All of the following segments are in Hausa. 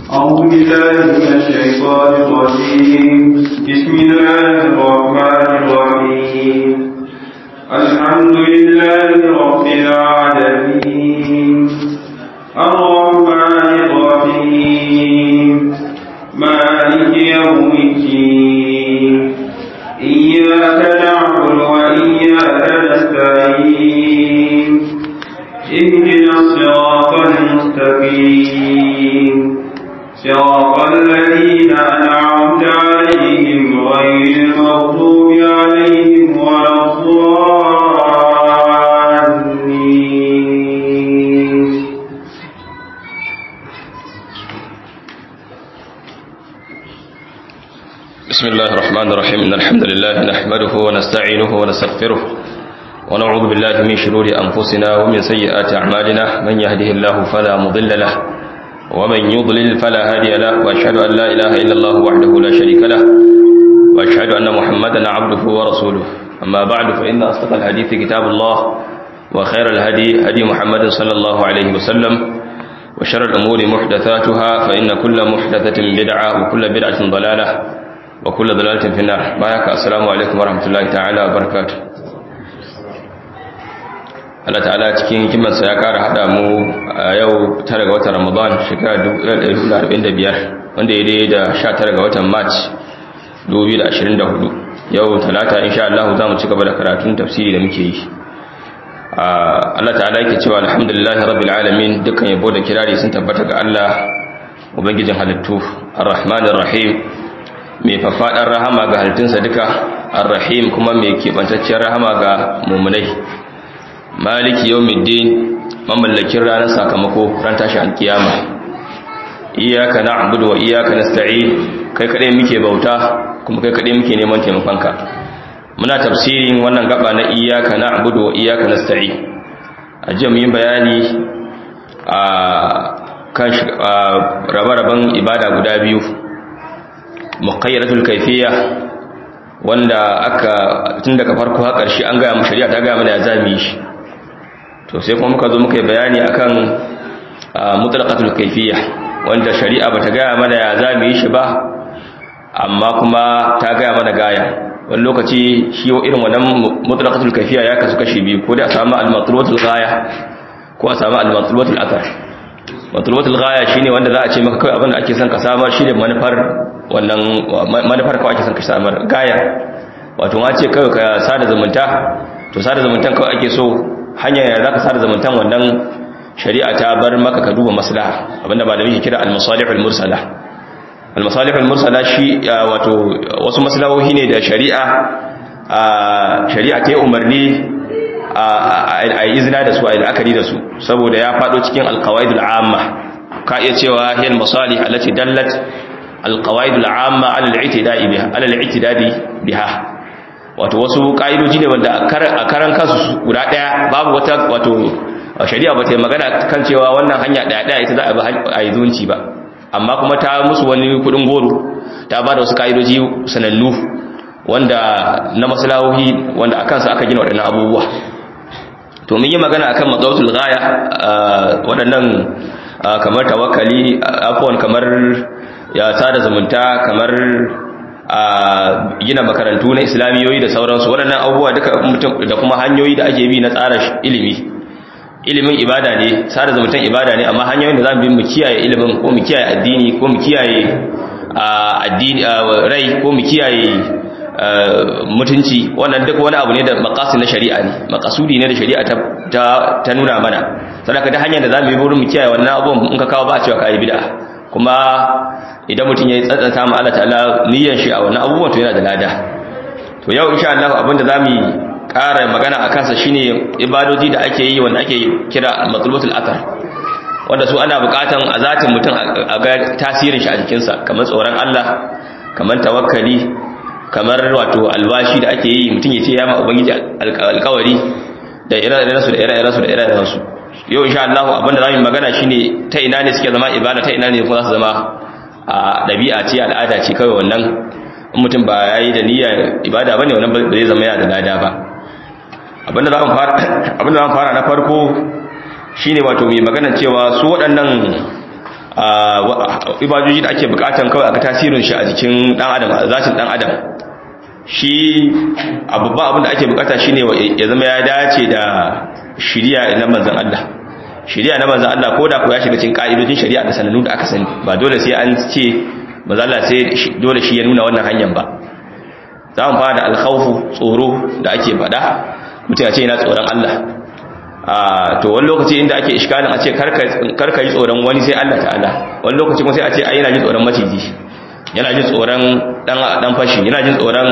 أعوذ بالله من الشيطان الرجيم. بسم الله الرحمن الرحيم. الحمد لله رب العالمين الرحمن الرحيم مالك يوم الدين إياك نعبد وإياك نستعين اهدنا الصراط المستقيم صراط الذين أنعمت عليهم غير المغضوب عليهم ولا الضالين. بسم الله الرحمن الرحيم. إن الحمد لله نحمده ونستعينه ونستغفره ونعوذ بالله من شرور أنفسنا ومن سيئات أعمالنا. من يهده الله فلا مضل له ومن يضلل فلا هادي له، وأشهد أن لا إله إلا الله وحده لا شريك له، وأشهد أن محمدا عبده ورسوله. أما بعد، فإن أصدق الحديث كتاب الله، وخير الهدي هدي محمد صلى الله عليه وسلم، وشر الأمور محدثاتها، فإن كل محدثة بدعة وكل بدعة ضلالة وكل ضلالة في النار. بارك السلام عليكم ورحمة الله تعالى وبركاته. Allah ta'ala cikin hikimarsa ya kara hada mu a yau 9 ga watan Ramadan shekara 1445 wanda ya daidai da 19 ga watan March 2024. Yau talata insha Allah za mu ci gaba da karatun tafsiri da muke yi. Allah ta'ala yake cewa alhamdulillahi rabbil alamin, dukkan yabo da kirari sun tabbata ga Allah ubangijin halittu, arrahmanir rahim, mai faffadar rahama ga halittunsa duka, arrahim kuma mai kebantacciyar rahama ga mu'minai, maliki yawmiddin, mamallakin ranar sakamako, ran tashi alkiyama. Iyyaka na'budu wa iyyaka nasta'in, kai kadai muke bauta kuma kai kadai muke neman taimakonka. Muna tafsirin wannan gaba na iyyaka na'budu wa iyyaka nasta'in. A jiya mun yi bayani a kan rabe-raben ibada guda biyu, muqayyadatul kayfiyya, wanda aka tun daga farko har ƙarshe an ga mu shari'a ta ga mana ya zami shi. To sai kuma muka zo muka yi bayani akan mutlaqatul kayfiyya, wanda shari'a bata ga mana ya zami shi ba, amma kuma ta ga mana gaya. Wani lokaci shi irin wannan mutlaqatul kayfiyya ya kasu kashi biyu, ko da a samu al-matlubatul ghaya ko a samu al-matlubatul athar. Matlubatul ghaya shine wanda za a ce maka kai abin da ake son ka samar shi ne manufar wannan manufar kawai ake son ka samar gaya. Wato ma ce kai ka sada zumunta, to sada zumuntan kawai ake so, hanyar da zaka sada zumuntan wannan shari'a ta bar maka ka duba maslaha, abinda malamin ke kira al-masalihul mursala. Al-masalihul mursala shi wato wasu maslahohi ne da shari'a ta yi umarni a yi izina da su, a yi la'akari da su, saboda ya fado cikin alqawaidul amma. Ka iya cewa hiya al-masalih allati dallat alqawaidul amma ala al-i'tidadi biha. Wato wasu ka'idoji ne wanda a karan kansu guda daya, babu wata wato shari'a ba ta yi magana kan cewa wannan hanya daya ita za a yi zunci ba, amma kuma ta musu wani kudin goro, ta ba da wasu ka'idoji sanannu wanda na maslahohi wanda a kansu aka gina waɗannan abubuwa. To mun yi magana akan madawtul ghaya, waɗannan kamar tawakkali, afwan, kamar ya sada zumunta, kamar gina makarantu na islamiyoyi da sauransu. Waɗannan abubuwa duka da kuma hanyoyi da ake bi na tsara ilimin ibada ne, sada zumuntan ibada ne, amma hanyoyin da za mu bi mu kiyaye ilimin, ko mu kiyaye addini, ko mu kiyaye addini rai, ko mu kiyaye mutunci, wannan duk wani abu ne da maqasid na shari'a ne, maqasudi ne da shari'a ta nuna mana. Sadaka da hanyar da zamu yi burin mu kiyaye wannan abubuwan in ka kawo ba a cewa kai bid'a. Kuma idan mutum ya tsantsanta ma Allah ta'ala niyyar shi a wannan abubuwan, to yana da lada. To yau insha Allah abinda zamu ƙara magana akan sa shine ibadoji da ake yi, wanda ake kira matlubatul athar, wanda su ana buƙatan a zatin mutum a ga tasirin shi a jikinsa, kamar tsoron Allah, kamar tawakkali, kamar wato alwashi da ake yi, mutum ya ce ya ma ubangiji alƙawari da ire-irensu. Yau insha Allah abinda zamu magana shine ta ina ne suke zama ibada, ta ina ne kuma za su zama dabi'a ce, al'ada ce kawai. Wannan in mutum ba yayi da niyyar ibada bane, wannan ba zai zama yana da lada ba. Abinda zamu fara na farko shine wato mai magana cewa su waɗannan ibadoji da ake bukatan kawai aka tasirin shi a jikin dan adam a zatin dan adam shi babban abin da ake bukata shine ya zama ya dace da shari'a na manzon Allah shari'a na manzon Allah koda ko ya shiga cikin ka'idojin shari'a da sanannu da aka sani ba dole sai an ce manzon Allah sai dole shi ya nuna wannan hanyar ba za mu fara da alkhawfu tsoro da ake faɗa mutum ya ce yana tsoron Allah to wani lokaci inda ake iskalin a ce karka yi tsoron wani sai Allah ta'ala wani lokaci kuma sai a ce ai yana jin tsoron maciji yana jin tsoron dan fashi yana jin tsoron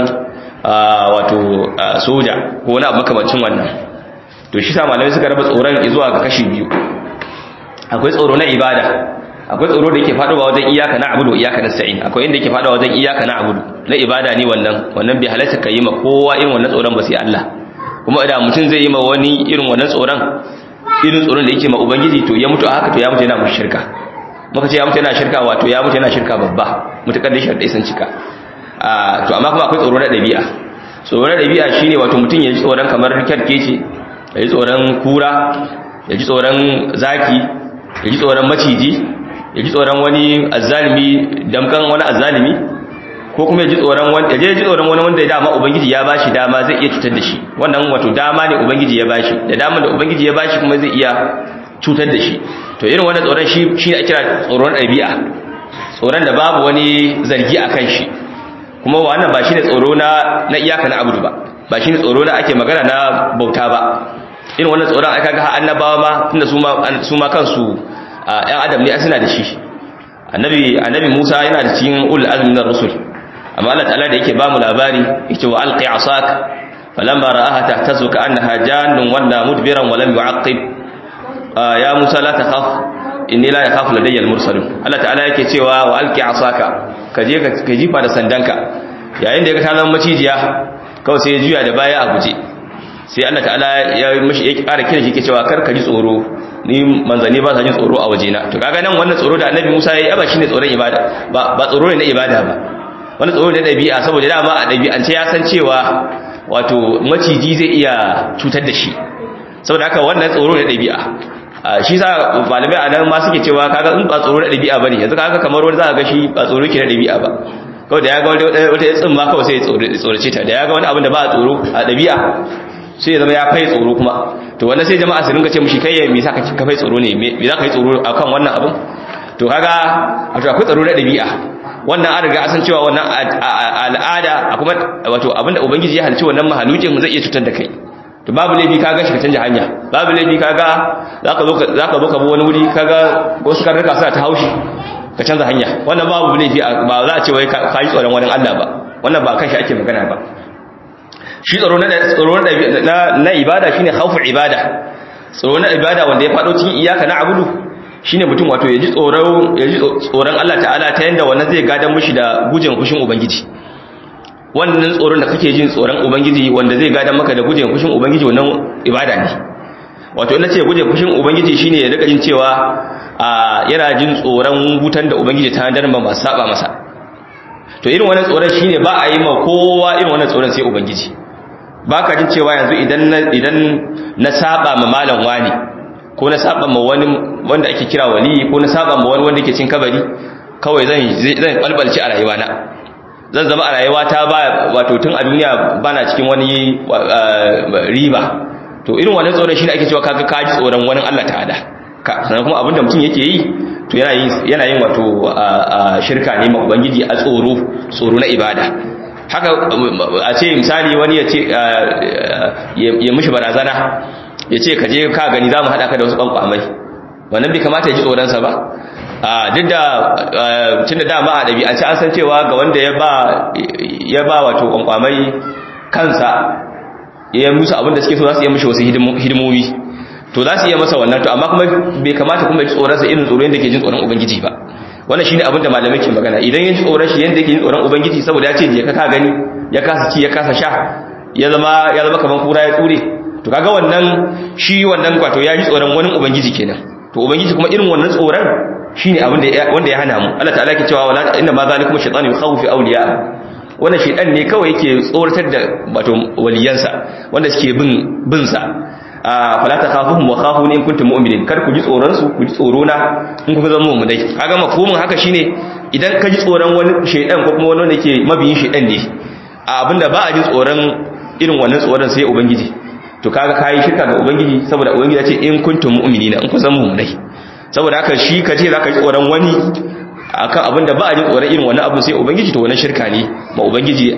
wato soja ko wani abu makamancin wannan to shi sa malamai suka raba tsoron zuwa ga kashi biyu akwai tsoro na ibada akwai tsoro da yake faɗowa wajen iyaka na abudu iyaka nasta'in akwai inda yake faɗowa wajen iyaka na abudu na ibada ne wannan bai halatta ka yi ma kowa irin wannan tsoron ba sai Allah kuma idan mutum zai yi ma wani irin wannan tsoron da yake ma ubangiji to ya mutu a haka to ya mutu yana shirka muka ce ya mutu yana shirka wato ya mutu yana shirka babba mutakar da sharadai sun cika to amma kuma akwai tsoro na dabi'a tsoro na dabi'a shine wato mutum ya ji tsoron kamar kyarkece ya ji tsoron kura ya ji tsoron zaki ya ji tsoron maciji ya ji tsoron wani azzalimi damkan wani azzalimi ko kuma ya ji tsoron wani wanda ya dama ubangiji ya bashi dama zai iya cutar da shi wannan wato dama ne ubangiji ya bashi da dama da ubangiji ya bashi kuma zai iya cutar da shi to irin wannan tsoron shi ne ake kira tsoron ɗabi'a tsoron da babu wani zargi a kan shi kuma wannan ba shine tsoro na iyaka na abudu ba shine tsoro na ake magana na bauta ba irin wannan tsoron aka ga annabawa ma tunda su ma kansu ƴan adam ne suna da shi annabi Musa yana da cikin ul azmi na rusul amma Allah ta'ala da yake ba mu labari yake wa alqi asak falamma ra'aha tahtazu ka'annaha jannun walla mudbiran wa lam yu'aqib ya Musa la takhaf inni la yakhafu ladayya al-mursalun Allah ta'ala yake cewa wa alqi asaka kaje ka jifa da sandanka yayin da ya ga ta zama macijiya kawai sai ya juya da baya a guje sai Allah ta'ala ya ƙara kira shi ke cewa kar ka ji tsoro ni manzanni ba sa jin tsoro a wajena to kaga nan wannan tsoro da annabi Musa ya yi ba shine tsoron ibada ba tsoro ne na ibada ba wani tsoro ne na dabi'a saboda dama a dabi'ance ya san cewa wato maciji zai iya cutar da shi saboda haka wannan tsoro ne na dabi'a shi sa malamai a nan ma suke cewa kaga in ba tsoro na dabi'a bane yanzu kaga kamar wani za ka ga shi ba tsoro ke na dabi'a ba kawai da ya ga wata tsimma kawai sai ya tsorace ta da ya ga wani abin da ba a tsoro a dabi'a sai ya zama ya fai tsoro kuma to wannan sai jama'a su ringa ce mushi kai me yasa ka fai tsoro ne me za ka yi tsoro akan wannan abin to kaga akwai tsaro na dabi'a wannan an riga san cewa wannan al'ada kuma wato abinda ubangiji ya halicci wannan mahalukin zai iya cutar da kai to babu laifi kaga shi ka canja hanya babu laifi kaga zaka zo ka bi wani wuri kaga wasu karnuka suna ta haushi ka canza hanya wannan babu laifi ba za a ce wai ka yi tsoron wani Allah ba wannan ba kan shi ake magana ba shi tsoro na ibada shine khawfu ibada tsoro na ibada wanda ya fado cikin iyaka na abudu shine mutum wato ya ji tsoron Allah ta'ala ta yanda wannan zai gadan mishi da gujin kushin ubangiji wannan tsoron da kake jin tsoron ubangiji wanda zai gadan maka da gujin kushin ubangiji wannan ibada ne wato ina ce gujin kushin ubangiji shine ya rika jin cewa yana jin tsoron wutan da ubangiji ta handar ba masu saba masa to irin wannan tsoron shine ba a yi ma kowa irin wannan tsoron sai ubangiji ba ka jin cewa yanzu idan na saba ma malam wani ko na saba ma wani wanda ake kira wali ko na saba ma wani wanda yake cin kabari kawai zan balbalci a rayuwana zan zama a rayuwata ba wato tun a duniya bana cikin wani riba to irin wannan tsoron shine ake cewa kaga ka ji tsoron wani Allah ta'ala sannan kuma abinda mutum yake yi to yana yin wato shirka ne ma ubangiji a tsoro na ibada haka a ce misali wani ya ce ya mishi barazana ya ce kaje ka gani za mu haɗa ka da wasu ƙwanƙwamai wannan bai kamata ya ji tsoronsa ba duk da tun da dama a ɗabi'ance an san cewa ga wanda ya ba wato ƙwanƙwamai kansa ya musu abinda suke so za su iya mishi wasu hidimomi to za su iya masa wannan to amma kuma bai kamata kuma ya ji tsoronsa irin tsoron da ke jin tsoron ubangiji ba wannan shine abin da malamai ke magana idan ya ji tsoron shi yanda yake jin tsoron ubangiji saboda ya ce je ka gani ya kasa ci ya kasa sha ya zama kaman kura ya tsure to kaga wannan shi wannan kwato ya ji tsoron wani ubangiji kenan to ubangiji kuma irin wannan tsoron shine abin da wanda ya hana mu Allah ta'ala ke cewa wala inna ma zalikum shaytanu yukhawfi awliya wannan shaytan ne kawai yake tsoratar da wato waliyansa wanda suke bin sa fala takhafuhum wa khafuni in kuntum mu'minin, kar ku ji tsoron su, ku ji tsoro na in kuka zama mu'minai. Kaga mafhumin haka shine idan ka ji tsoron wani shaydan ko kuma wani wanda yake mabiyin shaydan ne, abinda ba a ji tsoron irin wannan tsoron sai ubangiji, to kaga kai shirka ga ubangiji, saboda ubangiji ya ce in kuntum mu'minina, in kun zama mu'minai. saboda haka shi kace zaka ji tsoron wani akan abinda ba a ji tsoron irin wannan abu sai ubangiji, to wannan shirka ne ma ubangiji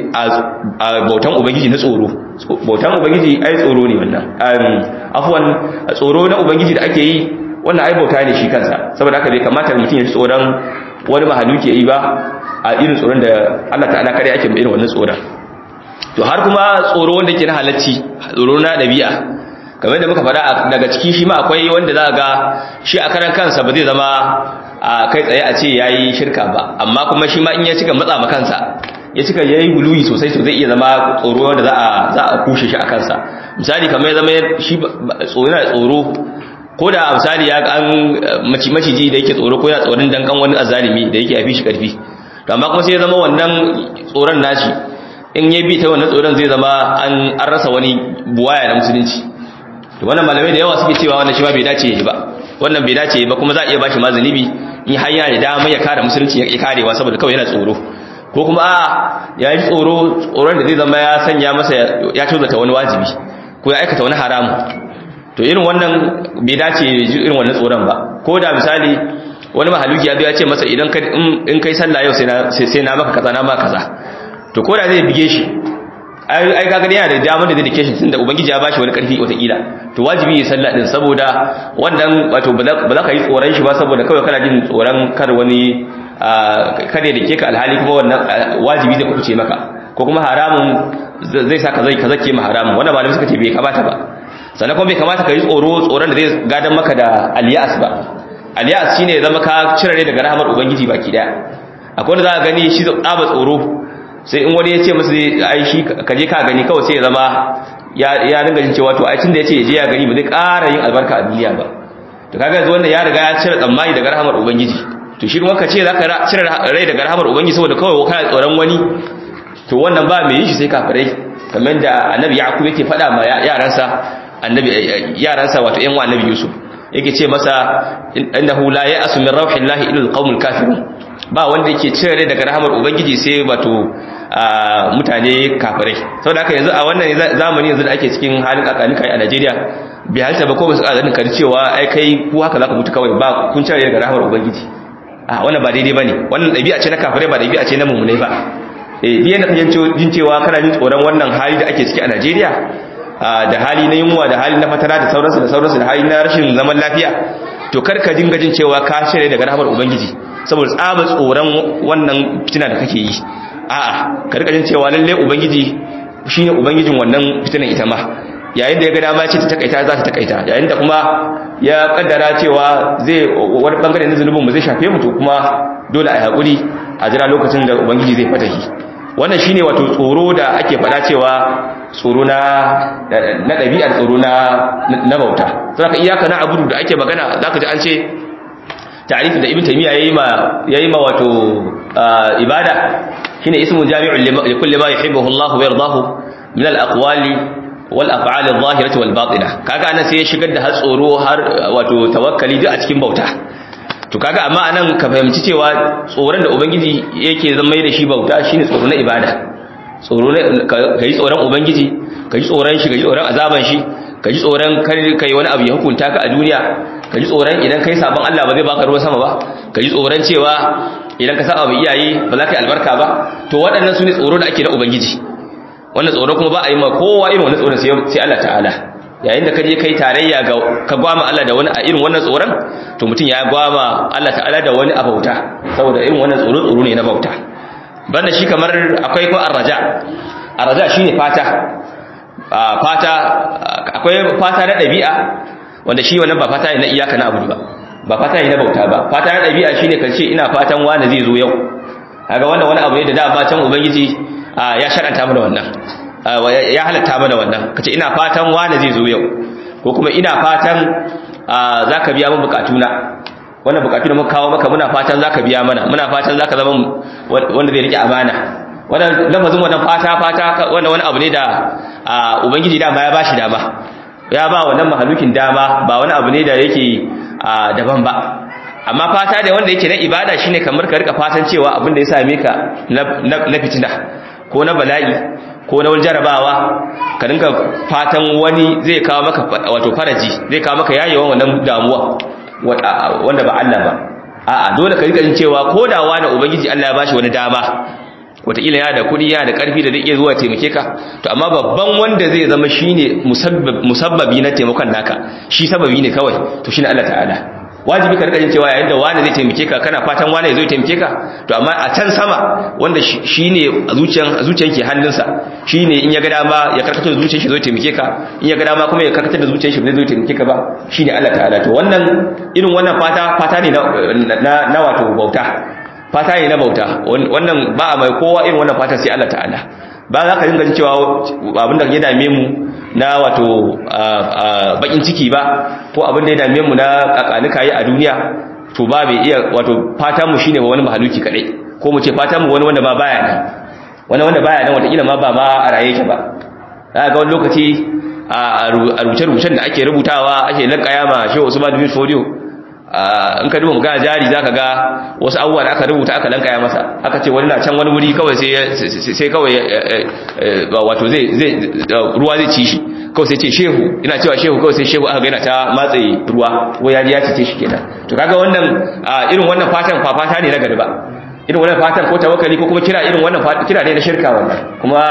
a bautan ubangiji na tsoro. Bautan ubangiji ai tsoro ne wannan, afwan tsoro na ubangiji da ake yi wannan ai bauta ne shi kansa. saboda haka bai kamata mutum ya ji tsoron wani mahaluki yi ba a irin tsoron da Allah ta'ala kare ake mai irin wannan tsoron. to har kuma tsoro wanda ke na halacci, tsoro na dabi'a, kamar da muka faɗa daga ciki shi ma akwai wanda za ga shi a karan kansa ba zai zama a kai tsaye a ce yayi shirka ba, amma kuma shi ma in ya cika matsa ma kansa, ya cika yayi guluyi sosai to zai iya zama tsoro wanda za a kushe shi a kansa. misali kamar ya zama shi tsoro ko da misali ya an maciji da yake tsoro, ko ya tsoron dankan wani azalimi da yake yafi shi karfi, to amma kuma sai ya zama wannan tsoron nashi in ya bi ta wannan tsoron zai zama an rasa wani buwaya na musulunci. to wannan malamai da yawa suke cewa wannan shi ba bai dace ba, wannan bai dace ba, kuma za a iya bashi ma zanibi in har ya da dama ya kare musulunci ya karewa saboda kawai yana tsoro, ko kuma ya yi tsoron da zai zama ya sanya masa ya tozata wani wajibi ko ya aikata wani haramu. to irin wannan bai dace irin wannan tsoron ba. ko da misali wani mahaluki ya zo ya ce masa idan in kai sallah yau sai na maka kaza na maka kaza, to ko da zai bige shi ai kaga yana da damar da dedication tunda ubangiji ya bashi wani karfi wata kila, to wajibi ya sallah din, saboda wannan wato ba za ka yi tsoron shi ba saboda kawai kana jin tsoron kar wani kare da ke ka alhali kuma wannan wajibi zai kuce maka, ko kuma haramun zai sa ka zake ma haramun. wannan malamai suka ce bai kamata ba. sannan kuma bai kamata ka yi tsoron da zai gadan maka da aliyas ba. aliyas shine zama ka cire daga rahamar ubangiji baki daya. akwai wanda za ka gani shi tsaba tsoro, sai in wani ya ce masa ai shi ka je ka gani kawai sai ya zama ya dinga jin cewa to ai tunda yace je ya gani ba zai ƙara yin albarka a duniya ba. to kaga yanzu wannan ya riga ya cire tsammani daga rahamar ubangiji. to shi kuma ka ce zaka cire rai daga rahamar ubangiji saboda kawai kana tsoron wani, to wannan ba mai yin shi sai kafirai, kamar da annabi yaqub yake faɗa ma yaransa wato ƴan annabi yusuf, yake ce masa innahu la ya'asu min rauhillahi illa alqaumul kafirun, ba wanda yake cire rai daga rahamar ubangiji sai wato mutane kafirai. saboda haka yanzu a wannan zamani yanzu da ake cikin halin kakani kai a Najeriya, bai halta ba ko ba su azan kar cewa ai kai ku haka zaka mutu kawai ba kun cire daga rahamar ubangiji. wannan ba daidai bane, wannan dabi'a ce na kafirai ba dabi'a ce na mu'minai ba. biyan da kake jin cewa kana jin tsoron wannan hali da ake ciki a Najeriya, da hali na yunwa, da hali na fatara da sauransu da hali na rashin zaman lafiya, to karka dinga jin cewa ka shirye daga rahamar ubangiji saboda tsaba tsoron wannan fitina da kake yi. a'a ka rika jin cewa lalle ubangiji shine ubangijin wannan fitinan ita ma, yayin da ya ga dama ce ta takaita za ta takaita, yayin da kuma ya kaddara cewa zai wani bangare na zunubin mu zai shafe mu, to kuma dole a hakuri a jira lokacin da ubangiji zai fatahi. wannan shine wato tsoro da ake faɗa cewa tsoro na ɗabi'ar tsoro na bauta. saboda iyaka na abudu da ake magana zaka ji an ce ta'rifin da ibn taymiya yayi ma wato ibada shine ismu jami'un li kulli ma yuhibbuhu Allah wa yardahu min al-aqwali wal af'al adh-dhahirati wal batina. kaga anan sai ya shigar da har tsoro har wato tawakkali duk a cikin bauta. to kaga amma anan ka fahimci cewa tsoron da ubangiji yake zama da shi bauta shine tsoro na ibada. tsoro ne kai tsoron ubangiji, kai tsoron shi, kai tsoron azaban shi, kai tsoron kai wani abu ya hukunta ka a duniya, kai tsoron idan kai sabon Allah ba zai baka ruwan sama ba, kai tsoron cewa idan ka saba mai iyaye ba za ka yi albarka ba. to waɗannan sune tsoro da ake na ubangiji. wannan tsoro kuma ba a yi ma kowa irin wannan tsoron sai Allah ta'ala. yayin da kaje kai tarayya ga ka gwama Allah da wani a irin wannan tsoron, to mutum ya gwama Allah ta'ala da wani a bauta, saboda irin wannan tsoro ne na bauta. banda shi kamar akwai ko arraja shine fata. akwai fata na dabi'a wanda shi wannan ba fata ne na iyaka na abu ba fata ne na bauta ba. fata na dabi'a shine kace ina fatan wani zai zo yau. kaga wannan wani abu ne da da ba can ubangiji ya shar'anta mana wannan, ya halatta mana wannan. kace ina fatan wani zai zo yau, ko kuma ina fatan zaka biya min bukatuna, wannan bukatu da muka kawo maka muna fatan zaka biya mana, muna fatan zaka zama wanda zai rike amana. wannan lafazin wannan fata wannan wani abu ne da ubangiji da ma ya bashi dama. ya ba wannan mahalukin dama ba wani abu ne da yake daban ba. amma fata da wanda yake na ibada shine kamar ka rika fatan cewa abin da ya same ka na fitina ko na bala'i ko na wani jarabawa ka dinga fatan wani zai kawo maka wato faraji, zai kawo maka yayewan wannan damuwa wanda ba Allah ba. a'a dole ka rika jin cewa ko da wani ubangiji Allah ya bashi wani dama, wataƙila yana da kuɗi yana da ƙarfi da zai iya zuwa taimake ka, to amma babban wanda zai zama shine musabbabi na taimakon naka, shi sababi ne kawai, to shine Allah ta'ala. wajibi ka rika jin cewa yayin da wani zai taimake ka kana fatan wani zai taimake ka, to amma a can sama wanda shine zuciyan ke hannunsa, shine in ya ga dama ya karkatar da zuciyar shi zai taimake ka, in ya ga dama kuma ya karkatar da zuciyar shi zai taimake ka ba, shine Allah ta'ala. to wannan irin wannan fata ne na wato bauta, fata ne na bauta, wannan ba a mai kowa irin wannan fata sai Allah ta'ala. ba za ka dinga jin cewa abinda ya dame mu na wato bakin ciki ba, ko abinda ya dame mu na kakanuka yi a duniya, to ba bai iya wato fata mu shine wani mahaluki kadai, ko mu ce fata mu wani wanda ba baya nan, wanda baya nan wataƙila ma ba ma a raye yake ba. za ga wani lokaci a rubuce-rubucen da ake rubutawa ake lankaya ma Shehu Usman bin Fodio, in ka duba magana jari zaka ga wasu abubuwa da aka rubuta aka lankaya masa, aka ce wani na can wani wuri kawai sai kawai wato zai ruwa zai ci shi kawai, sai ce shehu, ina cewa shehu kawai sai shehu aka ga yana ta matse ruwa, wai ya cice shi kenan. to kaga wannan irin wannan fatan fafata ne na gari ba, irin wannan fatan ko tawakkali ko kuma kira irin wannan kira ne na shirka wannan. kuma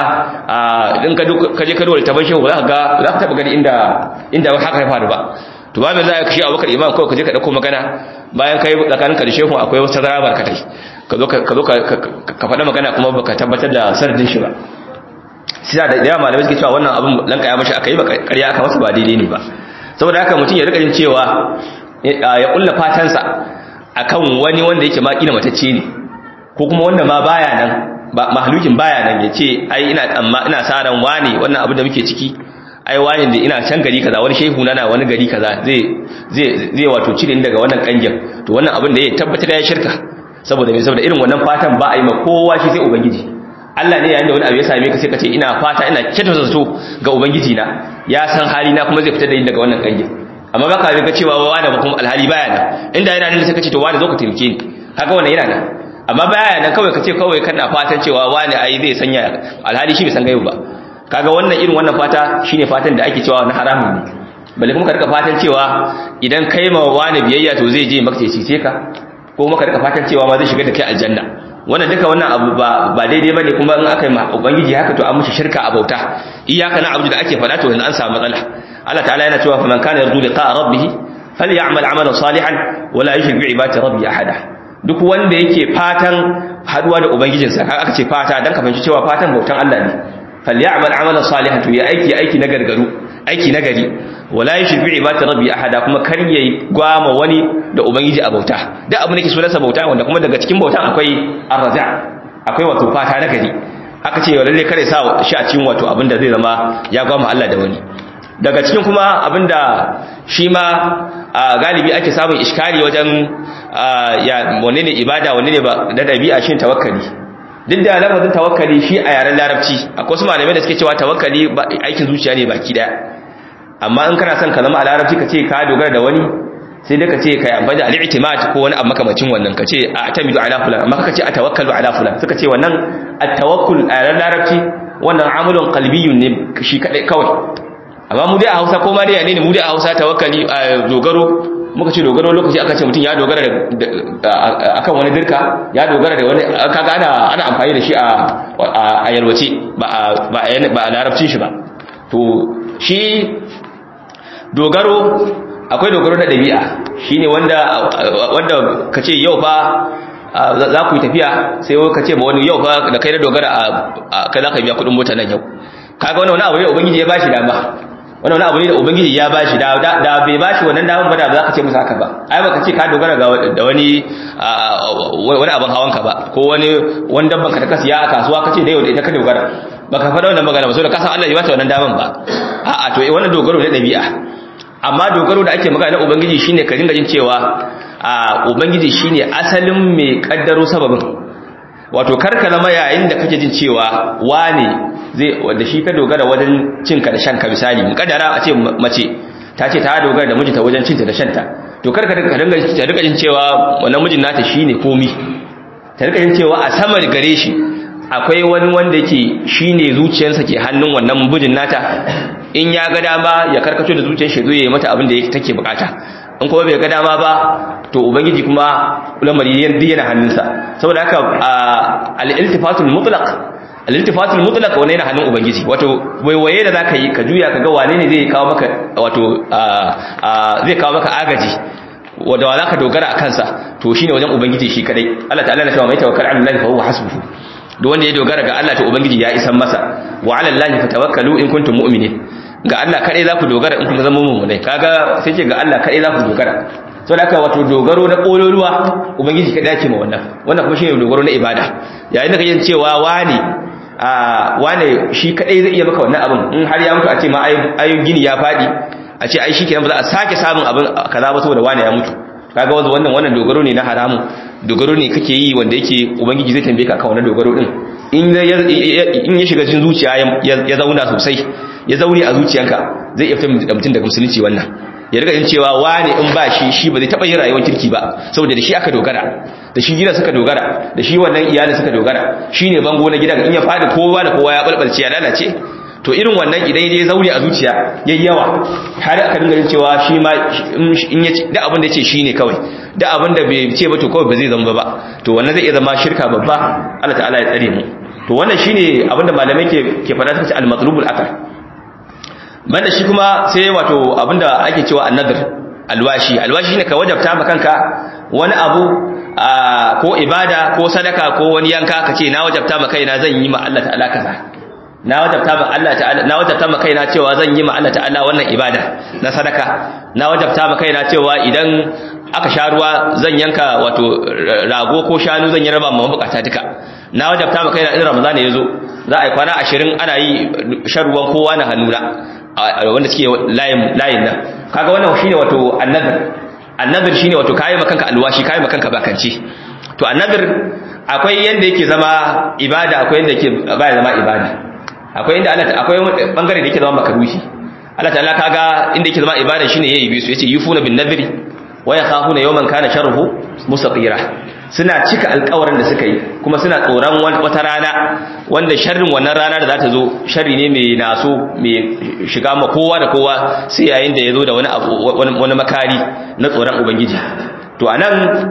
in ka je ka dole taban shehu za ka taba gani inda haka ya faru ba. to ba mai za ka shi Abubakar Imam kawai ka je ka dauko magana, bayan kai tsakaninka da shehu akwai wasu tazara barkatai, ka zo ka faɗa magana kuma baka tabbatar da sanadin shi ba. sai da yawa malamai suke cewa wannan abin lankaya mashi aka yi ba ƙarya aka masa ba daidai ne ba. saboda haka mutum ya rika jin cewa ya kulla fatansa akan wani wanda yake ma kila matacce ne, ko kuma wanda ma baya nan, ba mahalukin baya nan, ya ce ai ina sa ran wani wannan abin da muke ciki, ai wani da ina can gari kaza, wani shehu na wani gari kaza zai wato cire ni daga wannan kangin, to wannan abin da ya tabbatar ya shirka. saboda irin wannan fatan ba a yi ma kowa shi sai ubangiji. Allah ne yayin da wani abu ya same ka sai ka ce ina fata ina kyautata zato ga ubangiji na, ya san hali na kuma zai fitar da ni daga wannan kangin. amma baka ga cewa wani ba kuma alhali baya nan, inda yana nan sai ka ce to wani zo ka taimake ni, haka wannan yana nan. amma baya nan kawai ka ce kawai kana fatan cewa wani ai zai sanya, alhali shi bai san gaibu ba. kaga wannan irin wannan fata shine fatan da ake cewa na haramun ne. balle kuma ka rika fatan cewa idan kai ma wani biyayya to zai je maka cece ka, ko kuma ka rika fatan cewa ma zai shiga da kai aljanna. wannan duka wannan abu ba daidai bane, kuma in aka yi ma ubangiji haka to an mushi shirka a bauta. iyyaka na'budu da ake fada to yanzu an samu matsala. Allah ta'ala yana cewa faman kana yarju liqa'a rabbih falyamal 'amalan salihan wala yushrik bi ibadati rabbih ahada. duk wanda yake fatan haduwa da ubangijinsa, aka ce fata dan ka fahimci cewa fatan bautan Allah ne. falyamal 'amalan salihan, to ya aiki na gargaru, aiki na gari, wala yushrik bi ibadati rabbi ahada, kuma kar yayi gwama wani da ubangiji a bauta. duk abin da ke sunansa bauta, wanda kuma daga cikin bautan akwai arraja, akwai wato fata na gari. aka ce lalle kare sa shi a cikin wato abinda zai zama ya gwama Allah da wani. daga cikin kuma abinda shi ma galibi ake samun iskari wajen wanne ne ibada wanne ne ba da dabi'a, shin tawakkali. duk da lafazin tawakkali shi a yaren larabci akwai wasu malamai da suke cewa tawakkali aikin zuciya ne baki daya. amma in kana son ka zama a larabci ka ce ka dogara da wani, sai dai ka ce kai amfani da al-i'timad ko wani abu makamacin wannan, ka ce a'tamidu ala fulan, amma ka ce atawakkalu ala fulan. suka ce wannan at-tawakkul a yaren larabci wannan amalun qalbiyyun ne shi kadai kawai. amma mu dai a Hausa ko ma dai ne mu dai a Hausa tawakkali dogaro, muka ce dogaro lokaci aka ce mutum ya dogara akan wani dirka, ya dogara da wani, kaga ana amfani da shi a yalwace ba a larabcin shi ba. to shi dogaro akwai dogaro da dabi'a, shine wanda kace yau fa za ku yi tafiya, sai ka ce ba wani yau fa da kai da dogara kai za ka biya kudin mota nan yau. kaga wannan abu ne da ubangiji ya bashi dama, wannan abu ne da ubangiji ya bashi da bai bashi wannan daman ba da za ka ce musu haka ba. ai baka ce ka dogara da wani abin hawan ka ba, ko wani dabban ka da ka siya a kasuwa kace da yau da ita ka dogara, baka faɗa wannan magana ba, saboda ka san Allah ya bata wannan daman ba. a'a to wannan dogaro ne dabi'a. amma dogaro da ake magana na ubangiji shine ka dinga jin cewa ubangiji shine asalin mai kaddaro sababin. wato karka zama yayin da kake jin cewa wane zai wanda shi ka dogara wajen cinka da shanka misali mukaddara a ce mace ta ce ta dogara da mijinta wajen cinta da shanta to karka rika jin cewa wannan mijin nata shine komi ta rika jin cewa a sama gare shi akwai wani wanda yake shine zuciyarsa ke hannun wannan mijin nata in ya ga dama ya karkato da zuciyar shi zai yi mata abin da take bukata in kuma bai ga dama ba to ubangiji kuma lamari yana hannunsa saboda haka al-iltifatul mutlaq wannan yana hannun ubangiji wato waiwaye da zaka yi ka juya ka ga wane ne zai kawo maka wato zai kawo maka agaji wanda wa zaka dogara a kansa to shine wajen ubangiji shi kadai Allah ta'ala na cewa mai tawakkal ala Allah fa huwa hasbuhu duk wanda ya dogara ga Allah to ubangiji ya isan masa wa ala Allah fatawakkalu in kuntum mu'minin ga Allah kadai za ku dogara in kun zama mu'minai kaga sai ce ga Allah kadai za ku dogara saboda haka wato dogaro na kololuwa ubangiji kadai yake ma wannan kuma shine dogaro na ibada yayin da kake cewa wane shi kadai zai iya maka wannan abin in har ya mutu a ce ma ayyun gini ya fadi a ce ai shikenan ba za a sake samun abin kaza ba saboda wane ya mutu kaga wannan dogaro ne na haramu dogaro ne kake yi wanda yake ubangiji zai tambaye ka akan wannan dogaro din in ya shiga cikin zuciya ya zauna sosai ya zaune a zuciyanka zai iya fitar da mutum daga musulunci wannan ya riga yin cewa wane in ba shi ba zai taba yin rayuwar kirki ba saboda da shi aka dogara da shi gidan suka dogara da shi wannan iyalin suka dogara shine bango na gidan in ya fadi kowa da kowa ya balbalce ya lalace to irin wannan idan ya zaune a zuciya yayi yawa har aka dinga yin cewa shi ma in ya da abin da yace shine kawai da abin da bai ce ba to kawai ba zai zama ba to wannan zai iya zama shirka babba Allah ta'ala ya tsare mu to wannan shine abin da malamai ke fada suka ce al-matlubul akal banda shi kuma sai wato abinda ake cewa annadr alwashi shine ka wajabta ma kanka wani abu ko ibada ko sadaka ko wani yanka kace na wajabta ma kaina zan yi ma Allah ta'ala kaza na wajabta ma kaina cewa zan yi ma Allah ta'ala wannan ibada na sadaka na wajabta ma kaina cewa idan aka sha ruwa zan yanka wato rago ko shanu zan yi raba ma mabukata duka na wajabta ma kaina in Ramadan ya zo za a yi kwana 20 ana yi shan ruwan kowa na hannuna wanda suke layin nan kaga wannan shine wato annadar shine wato kai makanka alwashi kai makanka bakanci to annadar akwai yanda yake zama ibada akwai yanda yake baya zama ibada akwai inda Allah akwai bangare da yake zama makaruhi Allah ta'ala kaga inda yake zama ibada shine yayi bisu yace yufuna bin nadri wa yakhafuna yawman kana sharruhu mustatira suna cika alƙawarin da suka yi kuma suna tsoron wata rana wanda sharrin wannan rana da za ta zo sharri ne mai naso mai shiga ma kowa da kowa sai yayin da ya zo da wani makari na tsoron ubangiji to anan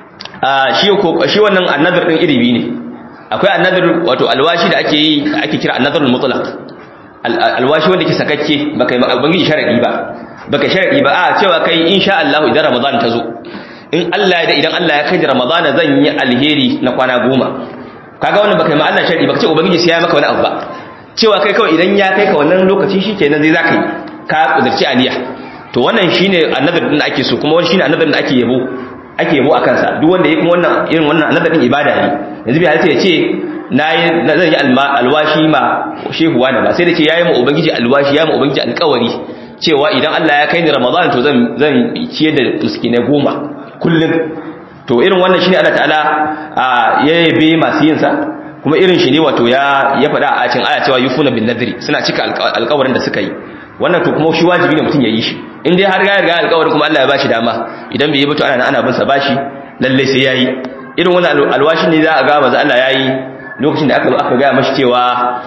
shi wannan annadar din iri biyu ne akwai annadar wato alwashi da ake kira annadarul mutlaq alwashi wanda ke sakakke baka yi ubangiji sharadi baka sharadi ba a cewa kai insha Allah idan Ramadan ta zo in Allah ya da idan Allah ya kai da Ramadana zan yi alheri na kwana 10 kaga wannan baka yi ma Allah sharri baka ce ubangiji sai ya maka wani abu ba cewa kai kawai idan ya kai ka wannan lokaci shikenan zai zaka yi ka kudurci aniya to wannan shine annabin din da ake so kuma wannan shine annabin da ake yabo akan sa duk wanda yake kuma wannan irin wannan annabin ibada ne yanzu bai halatta ya ce zan yi alwashi ma shehu wani ba sai da ce yayi ma ubangiji alwashi ya ma ubangiji alƙawari cewa idan Allah ya kai ni Ramadan to zan ciyar da miskinai 10 kullum to irin wannan shine Allah ta'ala ya yabe masu yin sa kuma irin shi ne wato ya faɗa a cikin aya cewa yufuna bin nadri suna cika alƙawarin da suka yi wannan to kuma shi wajibi ne mutum ya yi shi in dai har ya riga alƙawarin kuma Allah ya bashi dama idan bai yi ba to ana bin sa bashi lalle sai yayi irin wannan alwashin ne za a ga manzo Allah yayi lokacin da aka ga mashi cewa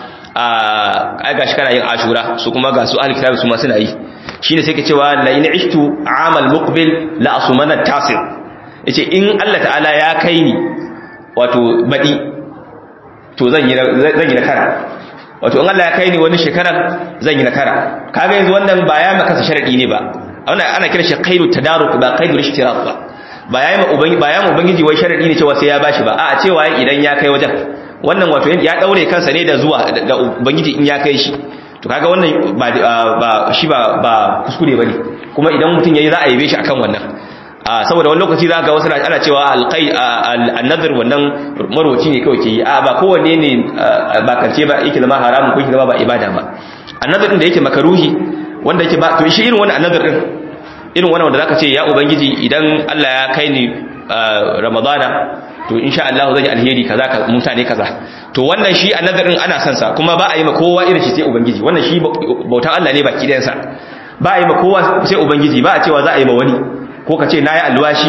ai gashi kana yin ashura su kuma ga su ahli kitab su ma suna yi shine sai ke cewa la in ishtu amal muqbil la asumana tasir yace in Allah ta'ala ya kai ni wato badi to zan yi na kara wato in Allah ya kai ni wani shekara zan yi na kara kaga yanzu wannan ba ya maka sharadi ne ba ana kira shi qaidu tadaruk ba qaidu ishtirak ba ya ma ubangiji wai sharadi ne cewa sai ya bashi ba a cewa idan ya kai wajen wannan wato ya daure kansa ne da zuwa da ubangiji in ya kai shi to kaga wannan ba shi ba kuskure bane kuma idan mutun yayi za a yabe shi akan wannan saboda wani lokaci za ga wasu ana cewa an-nadhr wannan marwaci ne kawai ke yi ba kowanne ne ba kance ba yake zama haramun ko yake zama ba ibada ba an-nadhr din da yake makaruhi wanda yake ba to shi irin wannan an-nadhr din irin wannan wanda zaka ce ya ubangiji idan Allah ya kai ni Ramadana to insha Allah zan yi alheri kaza ka mutane kaza to wannan shi annazarin ana son sa kuma ba a yi ma kowa irin shi sai ubangiji wannan shi bautan Allah ne baki ɗayan sa ba a yi ma kowa sai ubangiji ba a cewa za a yi ma wani ko ka ce nayi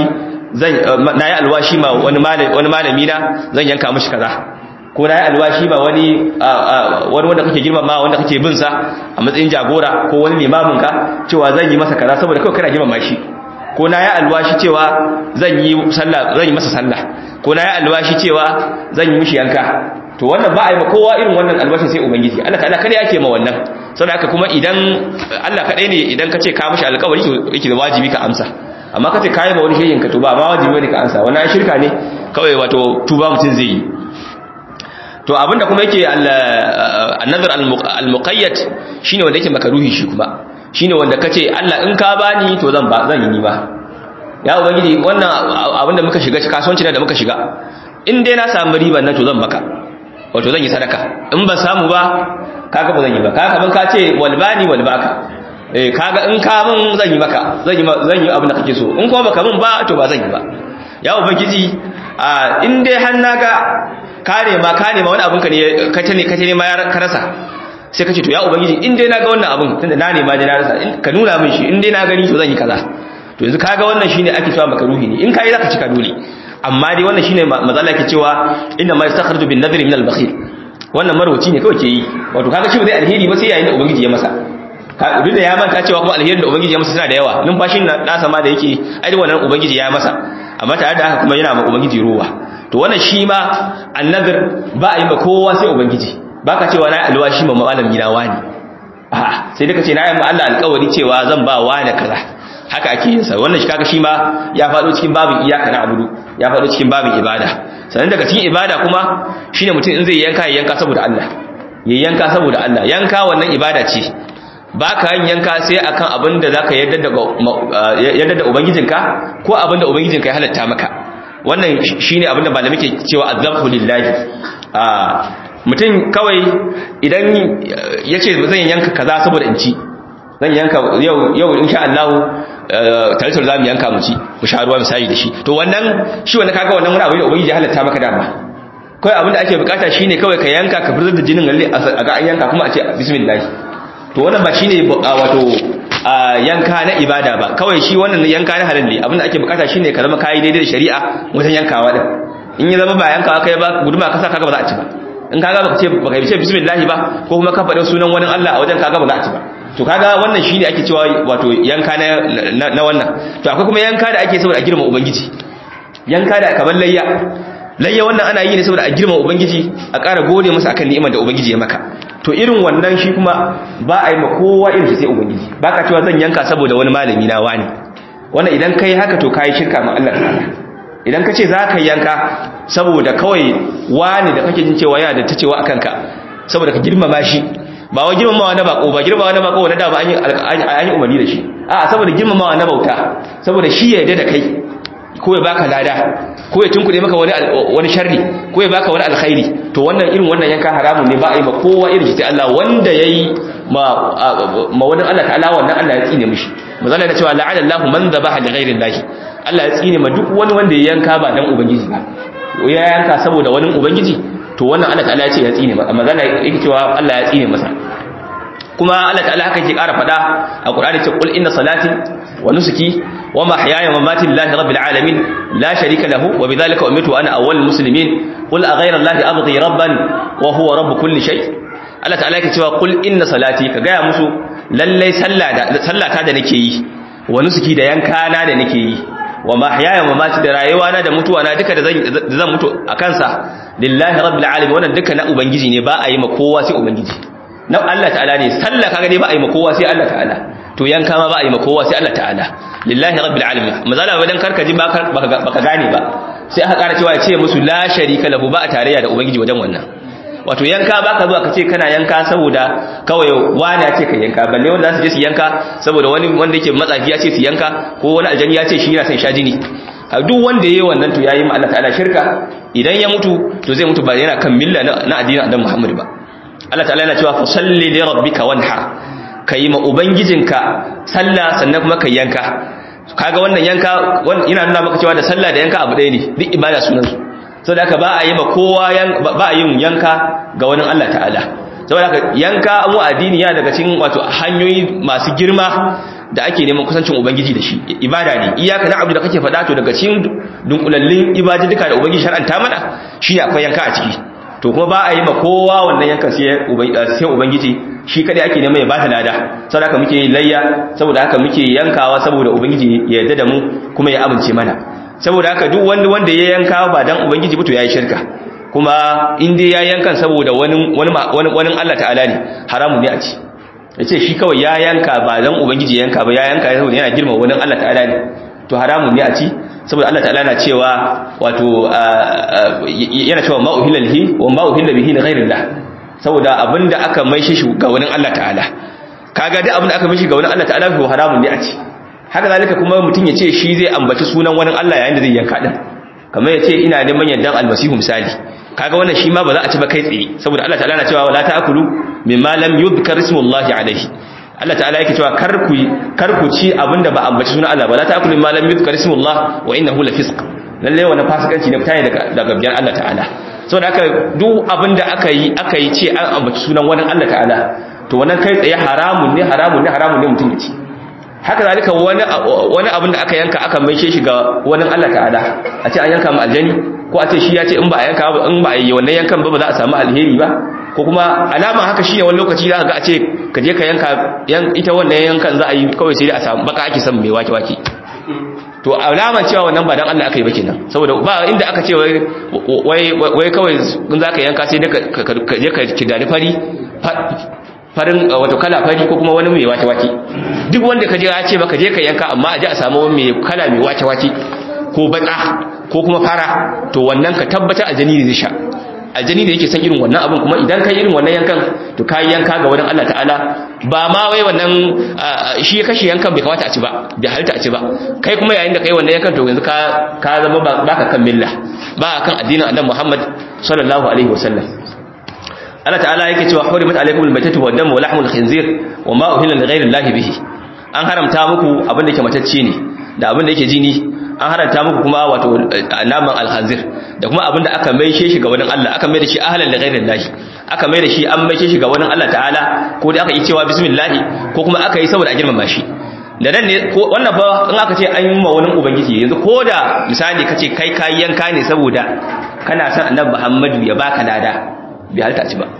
alwashi ma wani malami na zan yanka mishi kaza ko nayi alwashi ma wani wanda kake girmama wanda kake bin sa a matsayin jagora ko wani limamin ka cewa zan yi masa kaza saboda kai kana girmama shi ko nayi alwashi cewa zan yi masa sallah ko nayi alwashi cewa zan yi mishi yanka to wannan ba a yi ma kowa irin wannan albashin sai ubangiji Allah ta'ala kada yake ma wannan saboda haka kuma idan Allah kadai ne idan ka ce ka mishi alƙawari to yake wajibi ka amsa amma kace kai ba wani shehin ka to ba ma wajibi ne ka amsa wannan shirka ne kawai wato tuba mutun zai yi to abinda kuma yake an-nazar al-muqayyad shine wanda yake makaruhi shi kuma shine wanda kace Allah in ka bani to zan yi ni ba ya ubangiji wannan abinda muka shiga kasuwanci da muka shiga in dai na samu riban nan to zan maka wato zan yi sadaka in ba samu ba kaga ba zan yi ba kaga ban ka ce walbani walbaka kaga in ka mun zan yi maka zan yi abin da kake so in kuma baka mun ba to ba zan yi ba ya ubangiji in dai har naga ka nema wani abin ka ne kace ne ma ka rasa sai kace to ya ubangiji in dai naga wannan abin tunda na nema na rasa ka nuna min shi in dai na gani to zan yi kaza to yanzu kaga wannan shine ake cewa makaruhi ne in kai zaka cika dole amma dai wannan shine mazala yake cewa inna ma yastakhriju bin nadri min al-bakhil wannan marwaci ne kawai ke yi wato kaga shi ba zai alheri ba sai yayin da ubangiji ya masa duk da ya manta cewa kuma alherin da ubangiji ya masa suna da yawa numfashin nasa ma da yake ai wannan ubangiji ya masa amma tare da haka kuma yana ma ubangiji ruwa to wannan shi ma annazir ba a yi ba kowa sai ubangiji baka cewa na alwashi ma malami na wani a'a sai dai kace na yi ma Allah alƙawari cewa zan ba wani kaza haka ake yin sa wannan shi kaga shi ma ya fado cikin babin iyaka na abudu ya fado cikin babin ibada sannan daga cikin ibada kuma shine mutum in zai yanka ya yanka saboda Allah ya yanka saboda Allah yanka wannan ibada ce baka yin yanka sai akan abin da zaka yarda da ubangijinka ko abin da ubangijinka ya halatta maka wannan shine abin da malami ke cewa azzabu lillahi mutum kawai idan yace zan yanka kaza saboda in ci zan yanka yau insha Allah tare-tare za mu yanka mu ci mu sha ruwa misali da shi to wannan shi wanda kaga wannan wani abu da ubangiji ya halatta maka dama kawai abin da ake bukata shine kawai ka yanka ka fitar da jinin lalle a ga an yanka kuma a ce bismillah to wannan ba shine wato yanka na ibada ba kawai shi wannan yanka na halal ne abin da ake bukata shine ka zama kai daidai da shari'a wajen yankawa din in ya zama ba yankawa kai ba guduma ka sa kaga ba za a ci ba in kaga baka ce bismillah ba ko kuma ka faɗa sunan wani Allah a wajen kaga ba za a ci ba to kaga wannan shine ake cewa wato yanka na wannan to akwai kuma yanka da ake saboda a girma ubangiji yanka da kamar layya wannan ana yi ne saboda a girma ubangiji a ƙara gode masa akan ni'imar da ubangiji ya maka to irin wannan shi kuma ba a yi ma kowa irin shi sai ubangiji baka cewa zan yanka saboda wani malami na wani wannan idan kai haka to kai shirka ma Allah ta'ala idan ka ce za ka yanka saboda kawai wani da kake jin cewa yana da ta cewa akan ka saboda ka girmama shi ba wa girmamawa na bako ba girmamawa na bako wanda da ba an yi umarni da shi a saboda girmamawa na bauta saboda shi ya yarda da kai ko ya baka lada ko ya tunkuɗe maka wani sharri ko ya baka wani alkhairi to wannan irin wannan yanka haramun ne ba a yi ma kowa irin shi sai Allah wanda yayi ma wani Allah ta'ala wannan Allah ya tsine mishi mazalla da cewa la'ana Allahu man dhabaha li ghairi Allah Allah ya tsine ma duk wani wanda ya yanka ba dan ubangiji ba ya yanka saboda wani ubangiji to wannan Allah ta'ala ya ce ya tsine masa amma zalla yake cewa Allah ya tsine masa kuma Allah ta'ala haka yake ƙara fada a Qur'ani ce qul inna salati wa nusuki wa mahyaya wa mamati lillahi rabbil alamin la sharika lahu wa bidhalika umirtu ana awwalul muslimin qul aghayra allahi abghi rabban wa huwa rabb kulli shay Allah ta'ala yake cewa qul inna salati ka ga musu lallai sallata da nake yi wa nusuki da yankana da nake yi wa mahyaya wa mamati da rayuwa na da mutuwa na duka da zan mutu akan sa lillahi rabbil alamin wannan duka na ubangiji ne ba a yi ma kowa sai ubangiji na Allah ta'ala ne sallah kaga dai ba a yi ma kowa sai Allah ta'ala to yanka ma ba a yi ma kowa sai Allah ta'ala lillahi rabbil alamin mazala wadan karka ji baka gane ba sai aka ƙara cewa ya ce musu la sharika lahu ba a tarayya da ubangiji wajen wannan wato yanka baka zuwa ka ce kana yanka saboda kawai wani ya ce ka yanka balle wanda za su je su yanka saboda wani wanda yake matsafi ya ce su yanka ko wani aljani ya ce shi yana son sha jini duk wanda yayi wannan to yayi ma Allah ta'ala shirka idan ya mutu to zai mutu ba yana kan milla na addinin Annabi Muhammad ba Allah ta'ala yana cewa fasalli li rabbika wanhar kai ma ubangijinka sallah sannan kuma kai yanka kaga wannan yanka ina nuna maka cewa da sallah da yanka abu ɗaya ne duk ibada sunan su saboda haka ba a yi ma kowa ba a yin yanka ga wani Allah ta'ala saboda haka yanka mu addini ya daga cikin wato hanyoyi masu girma da ake neman kusancin ubangiji da shi ibada ne iyaka na'budu da kake faɗa to daga cikin dunkulallin ibadi duka da ubangiji shar'anta mana shine akwai yanka a ciki to kuma ba a yi ma kowa wannan yankan sai ubangiji shi kadai ake neman ya bata lada saboda haka muke yin layya saboda haka muke yankawa saboda ubangiji ya yarda da mu kuma ya amince mana saboda haka duk wanda ya yanka ba dan ubangiji ba to yayi shirka kuma in dai ya yankan saboda wani Allah ta'ala ne haramun ne a ci yace shi kawai ya yanka ba dan ubangiji ya yanka ba ya yanka saboda yana girma wani Allah ta'ala ne to haramun ne a ci saboda Allah ta'ala na cewa wato yana cewa ma uhilla lihi wa ma uhilla bihi li ghayrillah saboda abinda aka maishe shi ga wani Allah ta'ala kaga duk abinda aka maishe ga wani Allah ta'ala to haramun ne a ci haka zalika kuma mutun yace shi zai ambaci sunan wani Allah yayin da zai yanka din kamar yace ina neman yardan almasihu misali kaga wannan shi ma ba za a ci ba kai tsaye saboda Allah ta'ala na cewa wala ta'kulu mimma lam yudhkar ismullahi alayhi Allah ta'ala yake cewa kar ku ci abinda ba ambaci sunan Allah ba la ta'kulu mimma lam yudhkar ismullah wa innahu lafisq lalle wannan fasikanci ne fitaye daga biyan Allah ta'ala saboda haka duk abinda aka yi ce an ambaci sunan wani Allah ta'ala to wannan kai tsaye haramun ne mutum ya ci haka zalika wani abin da aka yanka aka maishe shi ga wani Allah ta'ala a ce an yanka mu aljani ko a ce shi ya ce in ba a yanka ba in ba a yi wannan yankan ba za a samu alheri ba ko kuma alama haka shine wani lokaci za ka ga a ce ka je ka yanka ita wannan yankan za a yi kawai sai dai a samu baka ake son mai wake to alama cewa wannan ba dan Allah aka yi ba kenan saboda ba inda aka ce wai kawai in za ka yanka sai dai ka je ka kidani farin wato kala fari ko kuma wani mai wake duk wanda ka je ya ce maka je ka yanka amma a je a samu mai kala mai wake ko baka ko kuma fara to wannan ka tabbata aljani ne zai sha aljani ne yake san irin wannan abin kuma idan kai irin wannan yankan to kai yanka ga wurin Allah ta'ala ba ma wai wannan shi ya kashe yankan bai kamata a ci ba bai halitta a ci ba kai kuma yayin da kai wannan yankan to yanzu ka zama baka kan milla ba kan addinin Annabi Muhammad sallallahu alaihi wasallam Allah ta'ala yake cewa hurimat alaikumul maytatu wad damu wa lahmul khinzir wa ma uhilla li ghayri llahi bihi an haramta muku abin da yake matacce ne da abin da yake jini an haramta muku kuma wato naman alkhanzir da kuma abin da aka maishe shi ga wani Allah aka mai da shi ahlan li ghayri llahi aka mai da shi an maishe shi ga wani Allah ta'ala ko da aka yi cewa bismillah ko kuma aka yi saboda a girmama shi da nan ne wannan fa in aka ce an yi ma wani ubangiji yanzu ko da misali kace kai yanka ne saboda kana son Annabi Muhammadu ya baka lada bai halta ci ba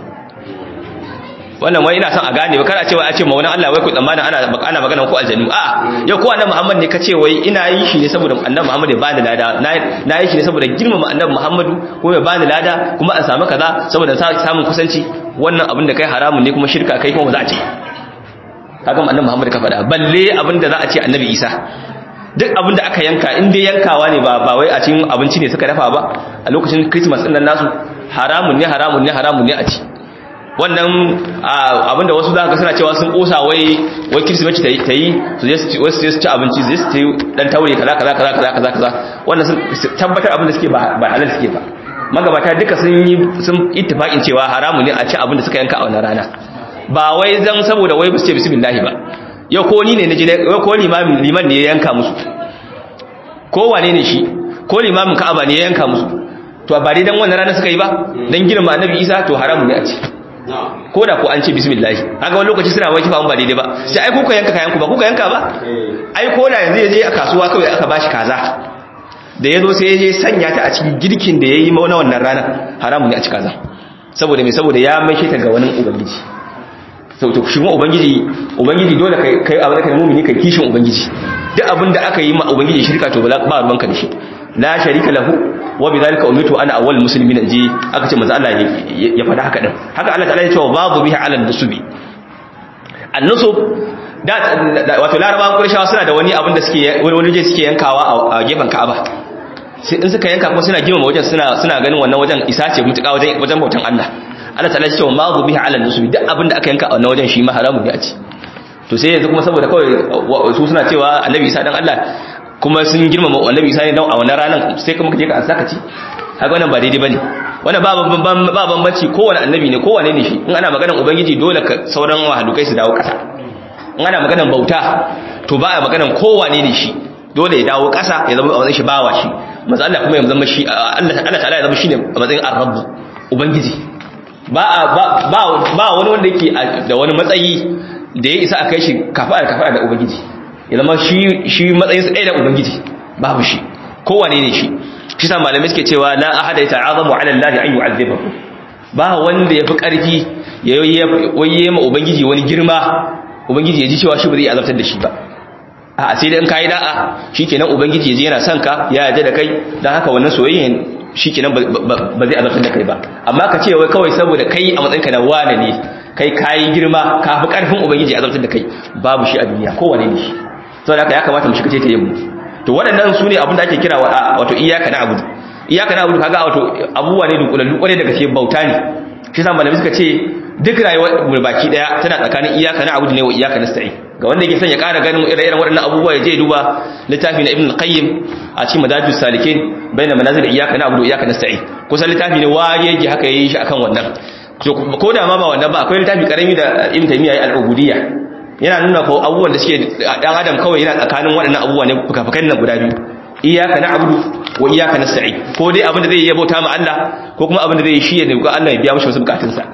wannan wai ina son a gane ba kada cewa a ce ma wani Allah wai ku tsammana ana magana ko aljannu a yau ko Annabi Muhammad ne kace wai ina yi shi ne saboda Annabi Muhammad ya bani lada na yi shi ne saboda girmama Annabi Muhammadu ko ya bani lada kuma an samu kaza saboda samun kusanci wannan abin da kai haramun ne kuma shirka kai kuma ba za a ce kaga Annabi Muhammad ka faɗa balle abin da za a ce Annabi Isa duk abin da aka yanka in dai yankawa ne ba wai a cikin abinci ne suka dafa ba a lokacin Christmas din nan nasu haramun ne a ci wannan abinda wasu za ka suna cewa sun kosa wai kirsimeti ta yi su je su ci abinci zai su yi dan taure kaza wannan sun tabbatar abinda suke ba halal suke ba magabata duka sun ittifaqin cewa haramun ne a ci abinda suka yanka a wannan rana ba wai zan saboda wai su ce bismillah ba yau ko ni ne naji ko liman ne ya yanka musu ko wane ne shi ko limamin Ka'aba ne ya yanka musu to ba dai dan wannan rana suka yi ba dan girma Annabi Isa to haramun ne a ci ko da ko an ce bismillah kaga wani lokaci suna wai kifa ba daidai ba sai ai kuka yanka kayan ku ba kuka yanka ba ai ko da yanzu yaje a kasuwa kawai aka bashi kaza da yazo sai yaje sanya ta a cikin girkin da yayi na wannan ranar haramun ne a ci kaza saboda me saboda ya mai ta ga wani ubangiji to shi mu ubangiji dole kai abin da kai mu'mini kai kishin ubangiji duk abin da aka yi ma ubangiji shirka to ba ruwanka da shi la sharika lahu wa bidhalika umitu ana awwal muslimin ji aka ce manzo Allah ya faɗa haka din haka Allah ta'ala ya ce babu bihi ala nusubi an-nusub da wato larabawan qurayshawa suna da wani abin da suke wani je suke yankawa a gefen Ka'aba sai in suka yanka kuma suna girmama wajen suna ganin wannan wajen isa ce mutuka wajen bautan Allah Allah ta'ala ya ce babu bihi ala nusubi duk abin da aka yanka a wannan wajen shi ma haramun ne a ci to sai yanzu kuma saboda kawai su suna cewa Annabi Isa dan Allah kuma sun girmama Annabi Isa ne dan a wannan ranar sai kuma kaje ka an saka ci haka wannan ba daidai bane wannan ba bambanci kowanne annabi ne kowanne ne shi in ana maganar ubangiji dole ka sauran wahalukai su dawo kasa in ana maganar bauta to ba a maganar kowanne ne shi dole ya dawo kasa ya zama a wannan shi bawa shi manzo Allah kuma ya zama shi Allah ta'ala ya zama shine a matsayin ar-rabb ubangiji ba wani wanda yake da wani matsayi da ya isa a kai shi kafa da ubangiji ya zama shi matsayin sa ɗaya da ubangiji babu shi kowane ne shi sa malamai suke cewa la ahada yata'azamu 'ala Allah an yu'azzibahu ba wanda yafi karfi yayi ma ubangiji wani girma ubangiji ya ji cewa shi ba zai azabtar da shi ba a sai dan kai da'a shikenan ubangiji yaji yana son ka ya yarda da kai dan haka wannan soyayyen shikenan ba zai azabtar da kai ba amma ka ce wai kawai saboda kai a matsayin ka na wane ne kai girma ka fi karfin ubangiji azabtar da kai babu shi a duniya kowane ne shi saboda haka ya kamata mu shiga taitayen mu to waɗannan su ne abin da ake kira wato iyaka na abudu kaga wato abubuwa ne dukulallu kware daga cikin bauta ne shi sa malami suka ce duk rayuwar mu baki daya tana tsakanin iyaka na abudu ne wa iyaka nasta'in ga wanda yake son ya ƙara ganin irin waɗannan abubuwa ya je duba littafi na Ibn al-Qayyim a cikin Madajus Salikin baina manazil iyaka na abudu wa iyaka nasta'in kusan littafi ne waje haka yayi shi akan wannan ko da ma ba wannan ba akwai littafi karami da Ibn Taymiyyah ya al-Ubudiyya yana nuna ko abubuwan da suke dan adam kawai yana tsakanin waɗannan abubuwa ne fukafukan nan guda biyu iyaka na'budu wa iyaka nasta'in ko dai abin da zai yi bauta ma Allah ko kuma abin da zai yi shi ya duka Allah ya biya mishi wasu bukatun sa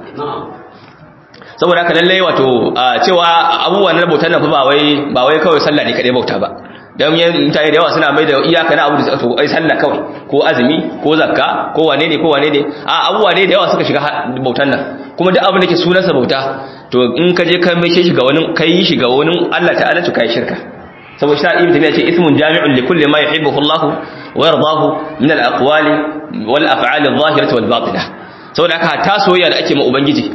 saboda haka lalle wato cewa abubuwan na bautar nan fa ba wai kawai sallah ne kadai bauta ba dan mutane da yawa suna mai da iyaka na'budu to ai sallah kawai ko azumi ko zakka ko wane ne abubuwa ne da yawa suka shiga bautar nan kuma duk abin da ke sunansa bauta to in ka je ka mai shi ga wani kai shi ga wani Allah ta'ala to kai shirka saboda shi ibn tabiya ce ismun jami'un li kulli ma yuhibbuhu Allah wa yardahu min al-aqwali wal af'ali adh-dhahirati wal batinah saboda haka ta soyayya da ake ma ubangiji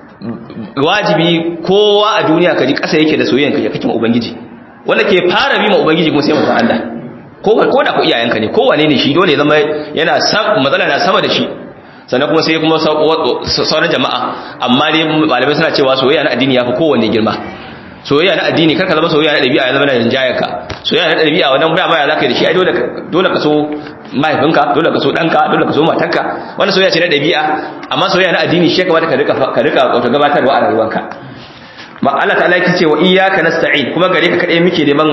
wajibi kowa a duniya kaji kasa yake da soyayyanka ya kake ma ubangiji wanda ke fara bi ma ubangiji kuma sai manzon Allah ko da ku iyayenka ne kowane ne shi dole ya zama yana matsala na sama da shi sannan kuma sai kuma sauran jama'a amma dai malamai suna cewa soyayya na addini yafi kowanne girma soyayya na addini karka zama soyayya na dabi'a ya zama na rinjayarka soyayya na dabi'a wannan ba ya zaka yi da shi ai dole ka so mahaifinka dole ka so danka dole ka so matarka wannan soyayya ce na dabi'a amma soyayya na addini shi kamata ka rika wato gabatarwa a rayuwarka ma Allah ta'ala yake cewa iyyaka nasta'in kuma gare ka kadai muke neman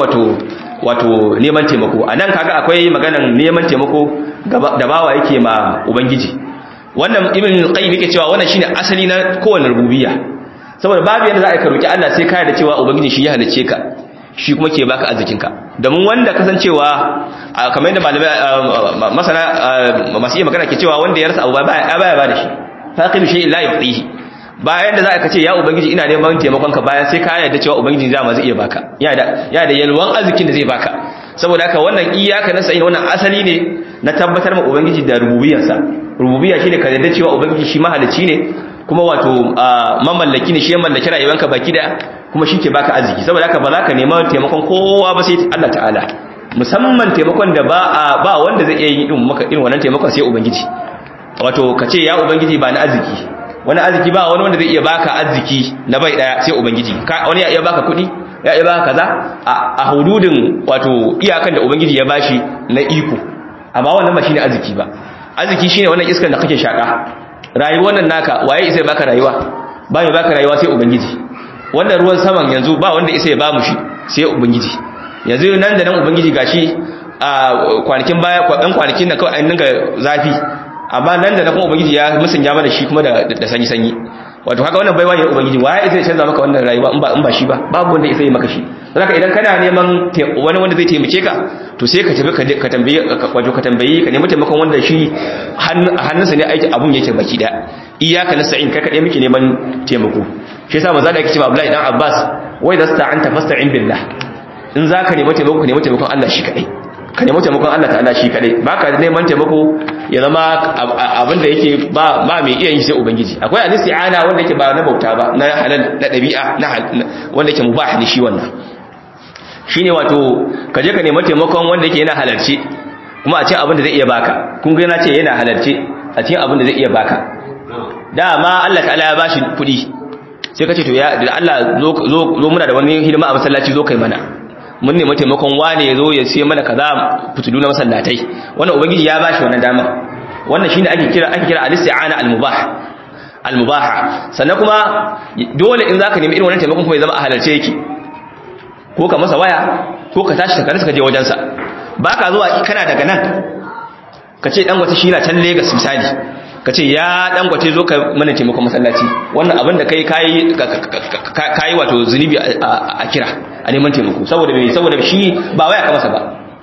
wato neman taimako anan kaga akwai maganan neman taimako da bawa yake ma ubangiji wannan ibn qayyim yake cewa wannan shine asali na kowanne rububiyya saboda babu yanda za a roki Allah sai kai da cewa ubangiji shi ya halice ka shi kuma ke baka arzikinka domin wanda kasancewa kamar yadda malamai masana masu yi magana ke cewa wanda ya rasa abu baya ba da shi faqidu shay'in la yu'tihi bayan da za ka ce ya ubangiji ina neman taimakon ka bayan sai ka yarda cewa ubangiji za ma zai iya baka ya da yalwan arzikin da zai baka saboda haka wannan iyaka nasta'in wannan asali ne na tabbatar ma ubangiji da rububiyarsa rububiyya shine ka yarda cewa ubangiji shi mahalicci ne kuma wato mamallaki ne shi ya mallaki rayuwanka baki da kuma shi ke baka arziki saboda haka ba za ka nema taimakon kowa ba sai Allah ta'ala musamman taimakon da ba wanda zai iya yi maka irin wannan taimakon sai ubangiji wato ka ce ya ubangiji ba na arziki wani arziki ba wani wanda zai iya baka arziki na bai daya sai ubangiji wani ya iya baka kudi ya iya baka kaza a hududin wato iyakan da ubangiji ya bashi na iko amma wannan ba shine arziki ba arziki shine wannan iskan da kake shaka rayuwar nan naka waye isa ya baka rayuwa ba mai baka rayuwa sai ubangiji wannan ruwan saman yanzu ba wanda isa ya ba mu shi sai ubangiji yanzu nan da nan ubangiji gashi a kwanakin baya kwanakin nan kawai an dinga zafi amma nan da na kuma ubangiji ya musanya mana shi kuma da sanyi wato haka wannan baiwa ne ubangiji waye zai canza maka wannan rayuwa in ba shi ba babu wanda zai maka shi saboda idan kana neman wani wanda zai taimake ka to sai ka tafi ka tambaye wato ka tambayi ka nemi taimakon wanda shi hannunsa ne aiki abun yake baki da iyyaka nasta'in kai kadai muke neman taimako shi yasa manzo da yake cewa Abdullahi dan Abbas wai da sta'anta fasta'in billah in zaka nemi taimako ka nemi taimakon Allah shi kadai ka nemi taimakon Allah ta'ala shi kadai baka neman taimako ya zama abinda yake ba mai iya yin sai ubangiji akwai al-isti'ana wanda yake ba na bauta ba na halal na dabi'a na wanda yake mubah ne shi wannan shine wato ka je ka nemi taimakon wanda yake yana halarci kuma a ce abinda zai iya baka kun ga yana ce yana halarci a cikin abinda zai iya baka dama Allah ta'ala ya bashi kudi sai ka ce to ya Allah zo muna da wani hidima a masallaci zo kai mana mun nemi taimakon wane ya zo ya sai mana kaza fitulu na masallatai wannan ubangiji ya bashi wannan dama wannan shine ake kira al-isti'ana al-mubaha sannan kuma dole in zaka nemi irin wannan taimakon ko ya zama a halarce yake ko ka masa waya ko ka tashi ka je wajensa baka zuwa kana daga nan kace Dangote shi na can Lagos misali kace ya Dangote zo ka mana taimakon masallaci wannan abin da kai wato zunubi a kira a neman taimako saboda shi ba waya ka masa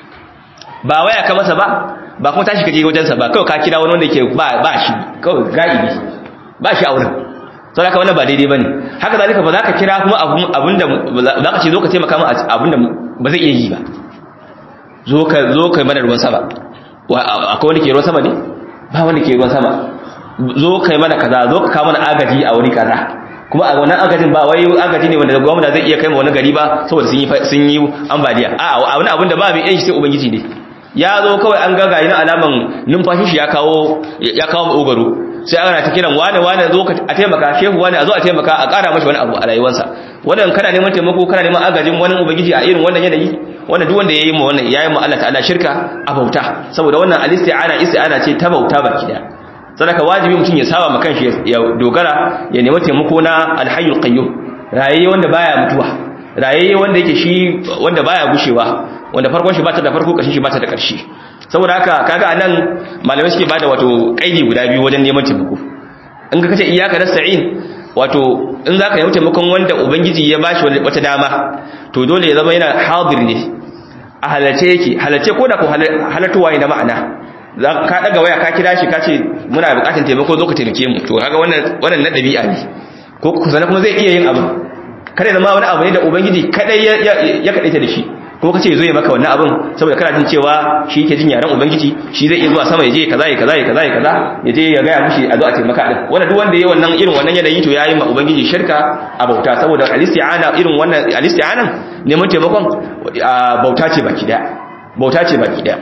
ba kuma tashi kaje wajensa ba kawai ka kira wani wanda yake ba shi kawai gaibi ba shi a wurin sau da ka wannan ba daidai ba ne haka zalika ba za ka kira kuma abinda za ka ce zo ka taimaka min abinda ba zai iya yi ba zo ka mana ruwan sama akwai wanda ke ruwan sama ne ba wanda ke ruwan sama zo ka yi mana kaza zo ka kawo mana agaji a wuri kaza kuma a wannan agajin ba wai agaji ne wanda gwamna zai iya kai ma wani gari ba saboda sun yi ambaliya a wani abin da ba mai yin shi sai ubangiji ne ya zo kawai an gaga yana alaman numfashin shi ya kawo ogaro sai ana ta kiran wane zo a taimaka shehu wane a zo a taimaka a ƙara mashi wani abu a rayuwarsa wannan kana neman taimako kana neman agajin wani ubangiji a irin wannan yanayi wannan duk wanda yayi mu wannan yayi mu Allah ta'ala shirka a bauta saboda wannan isti'ana ce ta bauta baki daya sadaka wajibi mutum ya saba ma kanshi ya dogara ya nemi taimako na alhayyul qayyum rayaye wanda baya mutuwa rayaye wanda yake shi wanda baya gushewa wanda farkon shi bata da farko kashin shi bata da karshe saboda haka kaga anan malamai suke bada wato kaidi guda biyu wajen neman taimako in ka kace iyyaka nasta'in wato in zaka nemi taimakon wanda ubangiji ya bashi wata dama to dole ya zama yana hadir ne a halarce ko da ko halartuwa ne na ma'ana ka daga waya ka kira shi ka ce muna bukatar taimako zo ka taimake mu to kaga wannan na dabi'a ne ko kusa kuma zai iya yin abu kada zama wani abu ne da ubangiji kadai ya kadaita da shi ko kace zo ya maka wannan abin saboda kana jin cewa shi yake jin yaran ubangiji shi zai iya zuwa sama ya je kaza ya je ya ga mushi a zo a taimaka din wanda duk wanda yayi wannan irin wannan yanayi to yayi ma ubangiji shirka a bauta saboda al-isti'ana irin wannan al-isti'anan neman taimakon bauta ce baki daya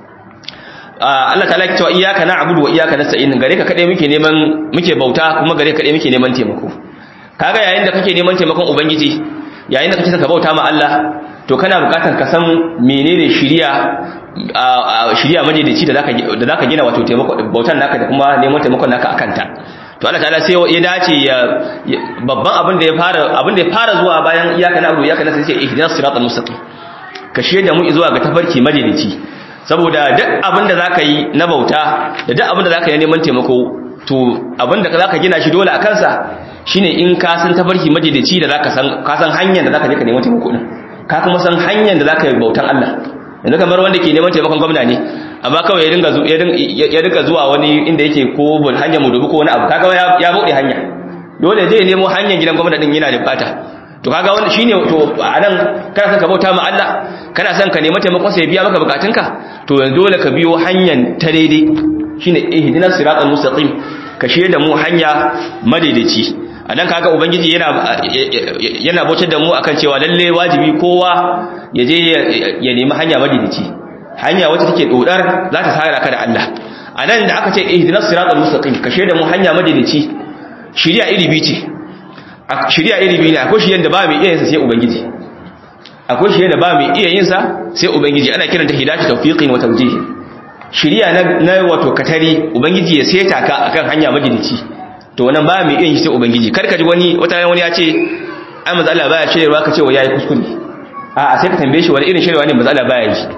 Allah ta'ala ya ce wa iyyaka na'budu wa iyyaka nasta'in gare ka kade muke bauta kuma gare ka kade muke neman taimako kaga yayin da kake neman taimakon ubangiji yayin da kake saka bauta ma Allah to kana bukatar ka san menene shiriya majalici da zaka gina wato taimako bautan naka da kuma neman taimakon naka akanta to Allah ta'ala sai ya dace babban abin da ya fara zuwa bayan iyyaka na'budu wa iyyaka nasta'in sai ihdinas siratal mustaqim ka shirye da mu zuwa ga tafarki majalici saboda duk abin da zaka yi na bauta da duk abin da zaka yi neman taimako to abin da zaka gina shi dole a kansa shine in ka san tafarki majalici da ka san hanyar da zaka je ka neman taimako din ka kuma san hanyar da zaka yi bautan Allah yanzu kamar wanda ke neman taimakon gwamna ne amma kawai ya dinga zuwa wani inda yake ko hanyar mu dubu ko wani abu kaga ya bude hanya dole zai nemo hanyar gidan gwamna din yana da bukata to kaga wannan shine to anan kana son ka bauta ma Allah kana son ka nemi taimakon sa ya biya maka bukatunka to dole ka biyo hanyar ta daidai shine ihdinas siratal mustaqim ka shirye da mu hanya madaidaici anan kaga ubangiji yana bautar da mu akan cewa lalle wajibi kowa ya je ya nemi hanya madaidaici hanya wacce take dodar za ta sara ka da Allah anan da aka ce ihdinas siratal mustaqim ka shirye da mu hanya madaidaici shiriya iri biyu ce shiriya iri biyu ne akwai shiriyan da ba mai iya yin sa sai ubangiji akwai shiriya da ba mai iya yin sa sai ubangiji ana kiranta hidayatu tawfiqin wa tawjih shiriya na wato katari ubangiji ya seta ka akan hanya madaidaici to wannan ba mai iya yin sai ubangiji kar ka ji wani ya ce ai manzo Allah baya shirewa ka ce wa yayi kuskure a sai ka tambaye shi wani irin shirewa ne manzo Allah baya yi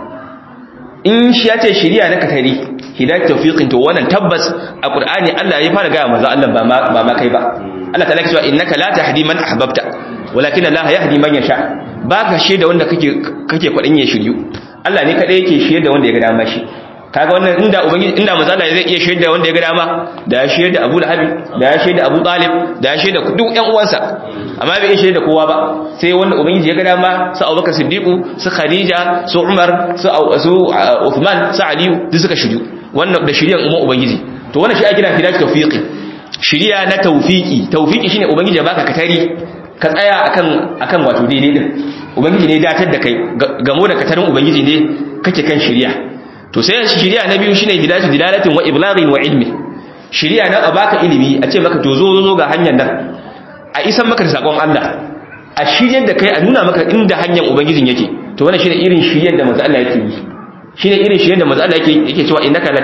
in shi ya ce shiriya na katari hidayatu tawfiqin to wannan tabbas a Qur'ani Allah ya fara ga manzo Allah ba ma kai ba Allah ta'ala ya ce innaka la tahdi man ahbabta walakin Allah yahdi man yasha baka shirye da wanda kake kwadin ya shiryu Allah ne kadai yake shirye da wanda ya ga dama shi kaga wannan inda manzo Allah zai iya shirye da wanda ya ga dama da ya shirye da Abu Lahab da ya shirye da Abu Talib da ya shirye da duk ƴan uwansa amma bai iya shirye da kowa ba sai wanda ubangiji ya ga dama su Abubakar Siddiq su Khadija su Umar su Uthman su Ali duk suka shiryu wannan da shiryan umma ubangiji to wannan shi ake kira hidayatu tawfiqi shiriya na tawfiki shine ubangiji ya baka katari ka tsaya akan wato daidai din ubangiji ne datar da kai gamo da katarin ubangiji ne kake kan shiriya to sai shiriya na biyu shine hidayatu dilalatin wa iblaghin wa ilmi shiriya na a baka ilimi a ce maka to zo ga hanyar nan a isan maka da sakon Allah a shiryar da kai a nuna maka inda hanyar ubangijin yake to wannan shine irin shiryar da manzo Allah yake yi shine irin shiryar da manzo Allah yake cewa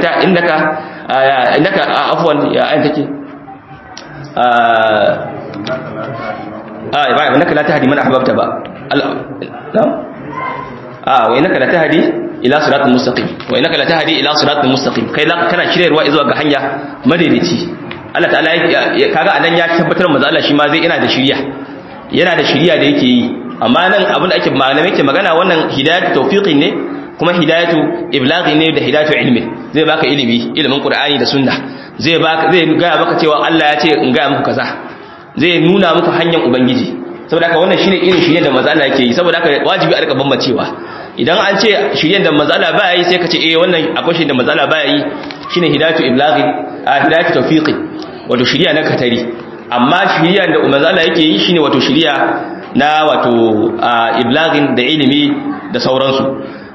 innaka afwan ya ayin take ba innaka la tahdi man ahbabta ba wa innaka latahdi ila siratal mustaqim wa innaka latahdi ila siratal mustaqim kai kana shiryarwa zuwa ga hanya madaidaici Allah ta'ala kaga anan ya tabbatar manzo Allah shi ma zai yana da shiriya da yake yi amma nan abin da ake malamai ke magana wannan hidayatu tawfiqin ne kuma hidayatu iblaghi ne da hidayatu ilmi zai baka ilimin qur'ani da sunna zai ga maka cewa Allah ya ce in ga muku kaza zai nuna muku hanyar ubangiji saboda haka wannan shine irin shiryen da manzo Allah yake yi saboda haka wajibi a rika bambancewa idan an ce shiryen da manzo Allah baya yi sai ka ce wannan akwai shiryen da manzo Allah baya yi shine hidayatu iblaghi hidayatu tawfiqi wato shiriya na katari amma shiriya da manzo Allah yake yi shine wato shiriya na wato iblaghin da ilimi da sauransu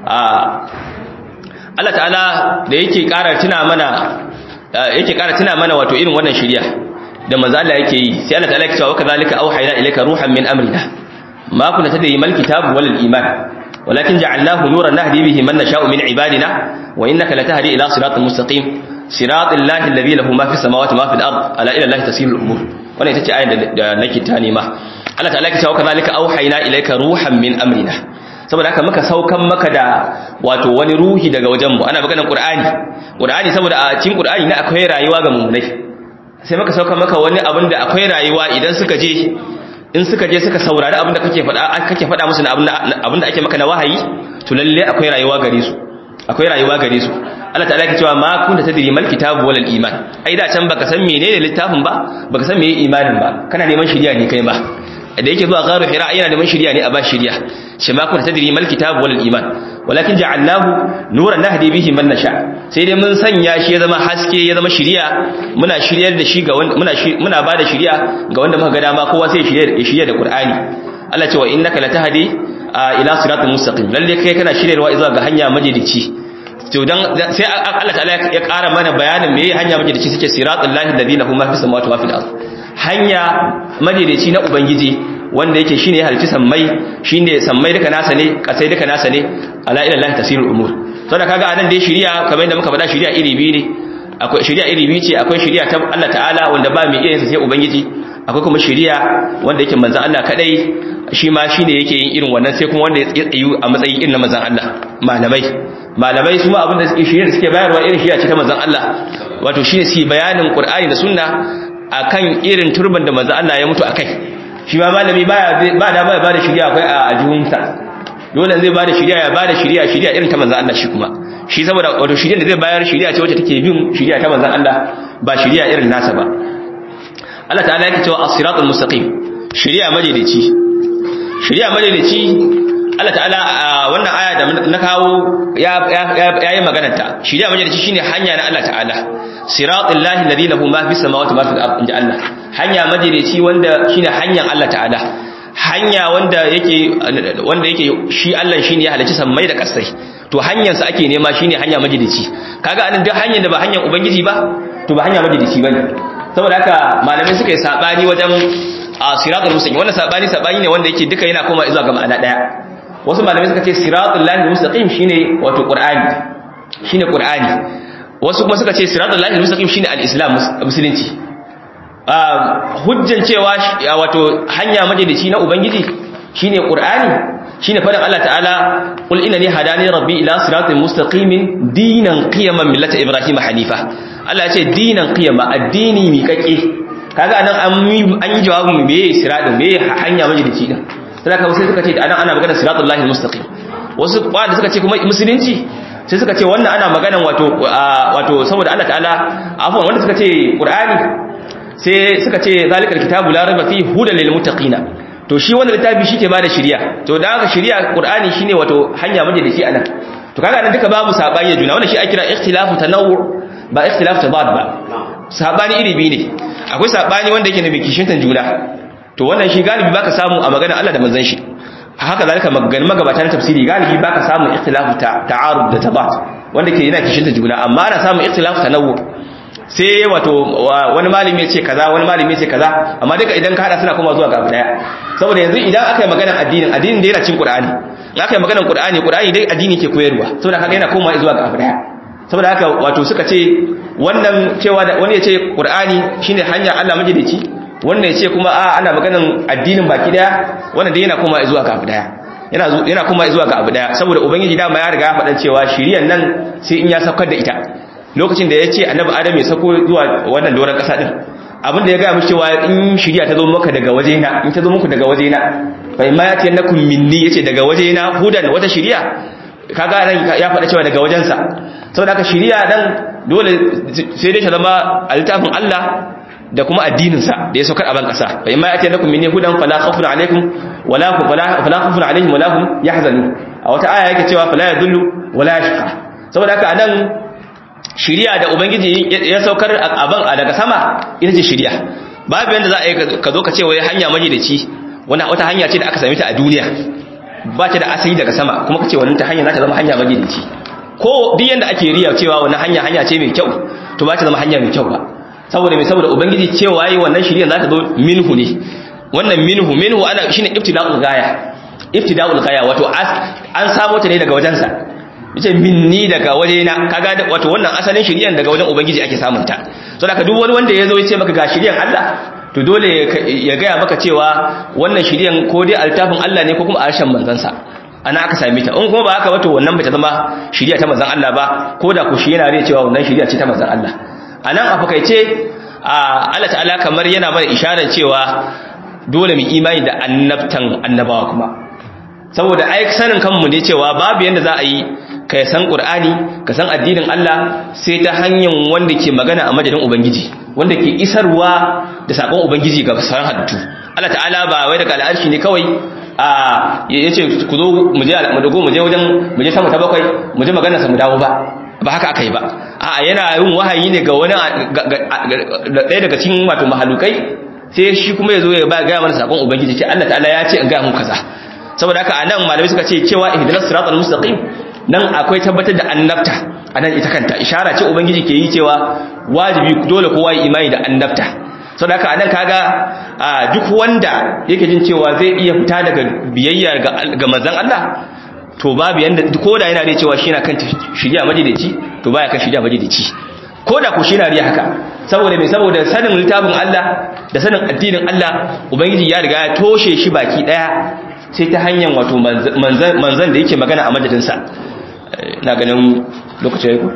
Allah ta'ala da yake ƙara tuna mana wato irin wannan shiriya da manzo Allah yake yi sai Allah ta'ala yake cewa kadhalika auhayna ilayka ruhan min amrina ma kunta tadri mal kitab wal iman walakin ja'alnahu nuran nahdi bihi man nasha'u min ibadina wa innaka latahdi ila siratal mustaqim siratal lahi alladhi lahu ma fis samawati ma fil ard ala ila allahi tasirul umur wannan ita ce ayar da nake ta nema Allah ta'ala yake cewa kadhalika auhayna ilayka ruhan min amrina saboda haka muka saukan maka da wato wani ruhi daga wajen mu ana maganar qur'ani saboda a cikin qur'ani ne akwai rayuwa ga mu'minai sai muka saukan maka wani abin da akwai rayuwa idan suka je suka saurari abin da kake faɗa musu na abin da ake maka na wahayi to lalle akwai rayuwa gare su Allah ta'ala yake cewa ma kunta tadri mal kitabu wal iman ai da can baka san menene littafin ba baka san meye imanin ba kana neman shiriya ne kai ba da yake zuwa garu hira yana neman shiriya ne a ba shiriya shi ma kunta tadri mal kitabu wal iman walakin ja'alnahu nuran nahdi bihi man nasha sai dai mun sanya shi ya zama haske ya zama shiriya muna shiryar da shi ga wanda muna bada shiriya ga wanda muka ga dama kowa sai shiriya da Qur'ani Allah ce wa innaka latahdi ila siratal mustaqim lalle kai kana shiryarwa zuwa ga hanya majalici to dan sai Allah ta'ala ya ƙara mana bayanin meye hanya majalici suke siratal lahi alladhi lahu ma fis samawati wa fil ard hanya majalici na ubangiji wanda yake shine ya halci shine sammai duka nasa ne kasai duka nasa ne ala ila Allah tasirul umur saboda kaga anan dai shiriya kamar yadda muka faɗa shiriya iri biyu ne akwai shiriya iri biyu ce akwai shiriya ta Allah ta'ala wanda ba mai iya yin sa sai ubangiji akwai kuma shiriya wanda yake manzon Allah kadai shi ma shine yake yin irin wannan sai kuma wanda ya tsayu a matsayin irin na manzon Allah malamai su ma abinda suke shiriya da suke bayarwa irin shiriya ce ta manzon Allah wato shine su bayanin Qur'ani da Sunna akan irin turban da manzon Allah ya mutu akai shi ma malami ba da shiriya akwai a ajihunsa dole zai ba da shiriya ya ba da shiriya irin ta manzon Allah shi kuma shi saboda wato shiriya da zai bayar shiriya ce wacce take bin shiriya ta manzon Allah ba shiriya irin nasa ba Allah ta'ala yake cewa as-siratul mustaqim shiriya madaidaici Allah ta'ala wannan aya da na kawo yayi maganar ta shiriya madaidaici shine hanya na Allah ta'ala siratul lahi alladhi lahu ma fis samawati ma fil ardi inja Allah hanya madaidaici wanda shine hanyar Allah ta'ala hanya wanda yake shi Allah shine ya halicci sammai da kasai to hanyar sa ake nema shine hanya madaidaici kaga anan duk hanyar da ba hanyar ubangiji ba to ba hanya madaidaici bane saboda haka malamai suka yi sabani wajen siratul mustaqim wannan sabani ne wanda yake duka yana koma zuwa ga ma'ana daya wasu malamai suka ce siratul lahi mustaqim shine wato qur'ani wasu kuma suka ce siratul lahi mustaqim shine al-islam musulunci hujjan cewa wato hanya majalici na ubangiji shine qur'ani shine fadan Allah ta'ala qul innani hadani rabbi ila siratin mustaqimin dinan qiyaman millata ibrahim hanifa Allah ya ce dinan qiyama addini miƙaƙe kaga anan an yi jawabin meye siratin meye hanya majalici din sai sai suka ce anan ana magana siratul lahi mustaqim wasu wanda suka ce kuma musulunci sai suka ce wannan ana maganan wato saboda Allah ta'ala afwan wanda suka ce qur'ani sai suka ce zalikal kitabu la raiba fihi hudan lil muttaqina to shi wannan littafi shike bada shari'a to da haka shari'a qur'ani shine wato hanya majalisi anan to kaga nan duka babu sabani juna wannan shi ake kira ikhtilafu tanawwu ba ikhtilafu tadad ba sabani iri biyu ne akwai sabani wanda yake na bikishintan juna to wannan shi galibi baka samu a magana Allah da manzon shi haka zalika maganin magabata na tafsiri galibi baka samu ikhtilafu ta'arud da tabat wanda ke yana kishinta juna amma ana samu ikhtilafu tanawwu sai wato wani malami ya ce kaza wani malami ya ce kaza amma duka idan ka hada suna koma zuwa ga abu daya saboda yanzu idan aka yi maganar addinin da yana cin qur'ani in aka yi maganar qur'ani dai addini ke koyarwa saboda haka yana koma zuwa ga abu daya saboda haka wato suka ce wannan cewa wani ya ce qur'ani shine hanya Allah majalici wannan ya ce kuma ana maganar addinin baki daya wannan dai yana koma zuwa ga abu daya yana kuma zuwa ga abu daya saboda ubangiji dama ya riga ya faɗa cewa shiriyan nan sai in ya saukar da ita lokacin da ya ce annabi adam ya sako zuwa wannan doron kasa din abin da ya gaya mishi cewa in shiriya ta zo maka daga wajena in ta zo muku daga wajena fa imma yati yanakum minni yace daga wajena hudan wata shiriya kaga nan ya faɗa cewa daga wajensa saboda haka shiriya dan dole sai dai ta zama altafin Allah da kuma addinin sa da ya saukar a ban kasa fa imma yati yanakum minni hudan fala khawfun alaikum wala khawfun alaihim wala hum yahzanun a wata aya yake cewa fala yadullu wala yashqa saboda haka anan shiriya da ubangiji ya saukar a daga sama ita ce shiriya babu yanda za a yi ka zo ka ce wai hanya majalici wata hanya ce da aka same ta a duniya ba ta da asali daga sama kuma ka ce wannan ta hanya za ta zama hanya majalici ko duk yanda ake riya cewa wannan hanya ce mai kyau to ba ta zama hanya mai kyau ba saboda ubangiji cewa yayi wannan shiriya za ta zo minhu ne wannan minhu ana shine ibtida'ul ghaya wato an samo ta ne daga wajensa yace minni daga wajena kaga wato wannan asalin shiriyan daga wajen ubangiji ake samun ta so da duk wani wanda yazo yace maka ga shiriyan Allah to dole ya gaya maka cewa wannan shiriyan ko dai altafin Allah ne ko kuma arshan manzansa ana aka same ta in kuma ba haka wato wannan bata zama shiriya ta manzon Allah ba ko da ku shi yana rai cewa wannan shiriya ce ta manzon Allah anan a fakaice Allah ta'ala kamar yana mana isharar cewa dole mu imani da annabtan annabawa kuma saboda ai sanin kanmu ne cewa babu yanda za a yi ka san Qur'ani ka san addinin Allah sai ta hanyar wanda ke magana a madadin ubangiji wanda ke isarwa da sakon ubangiji ga sauran halittu Allah ta'ala ba wai daga al'arshi ne kawai yace ku zo mu je wajen sama ta bakwai mu je magana sa mu dawo ba haka aka yi ba a'a yana yin wahayi ne ga wani ɗaya daga cikin wato mahalukai sai shi kuma yazo ya ba ga mana sakon ubangiji ce Allah ta'ala ya ce in ga mu kaza saboda haka anan malamai suka ce cewa ihdinas siratal mustaqim nan akwai tabbatar da annabta anan ita kanta ishara ce ubangiji ke yi cewa wajibi dole kowa ya imani da annabta saboda haka anan kaga duk wanda yake jin cewa zai iya fita daga biyayya ga manzon Allah to babu yanda koda yana da cewa shi yana kan shiriya majalici to baya kan shiriya majalici koda ko shi yana riya haka saboda me saboda sanin littafin Allah da sanin addinin Allah ubangiji ya riga ya toshe shi baki daya sai ta hanyar wato manzan da yake magana a madadinsa na ganin lokacin yaiko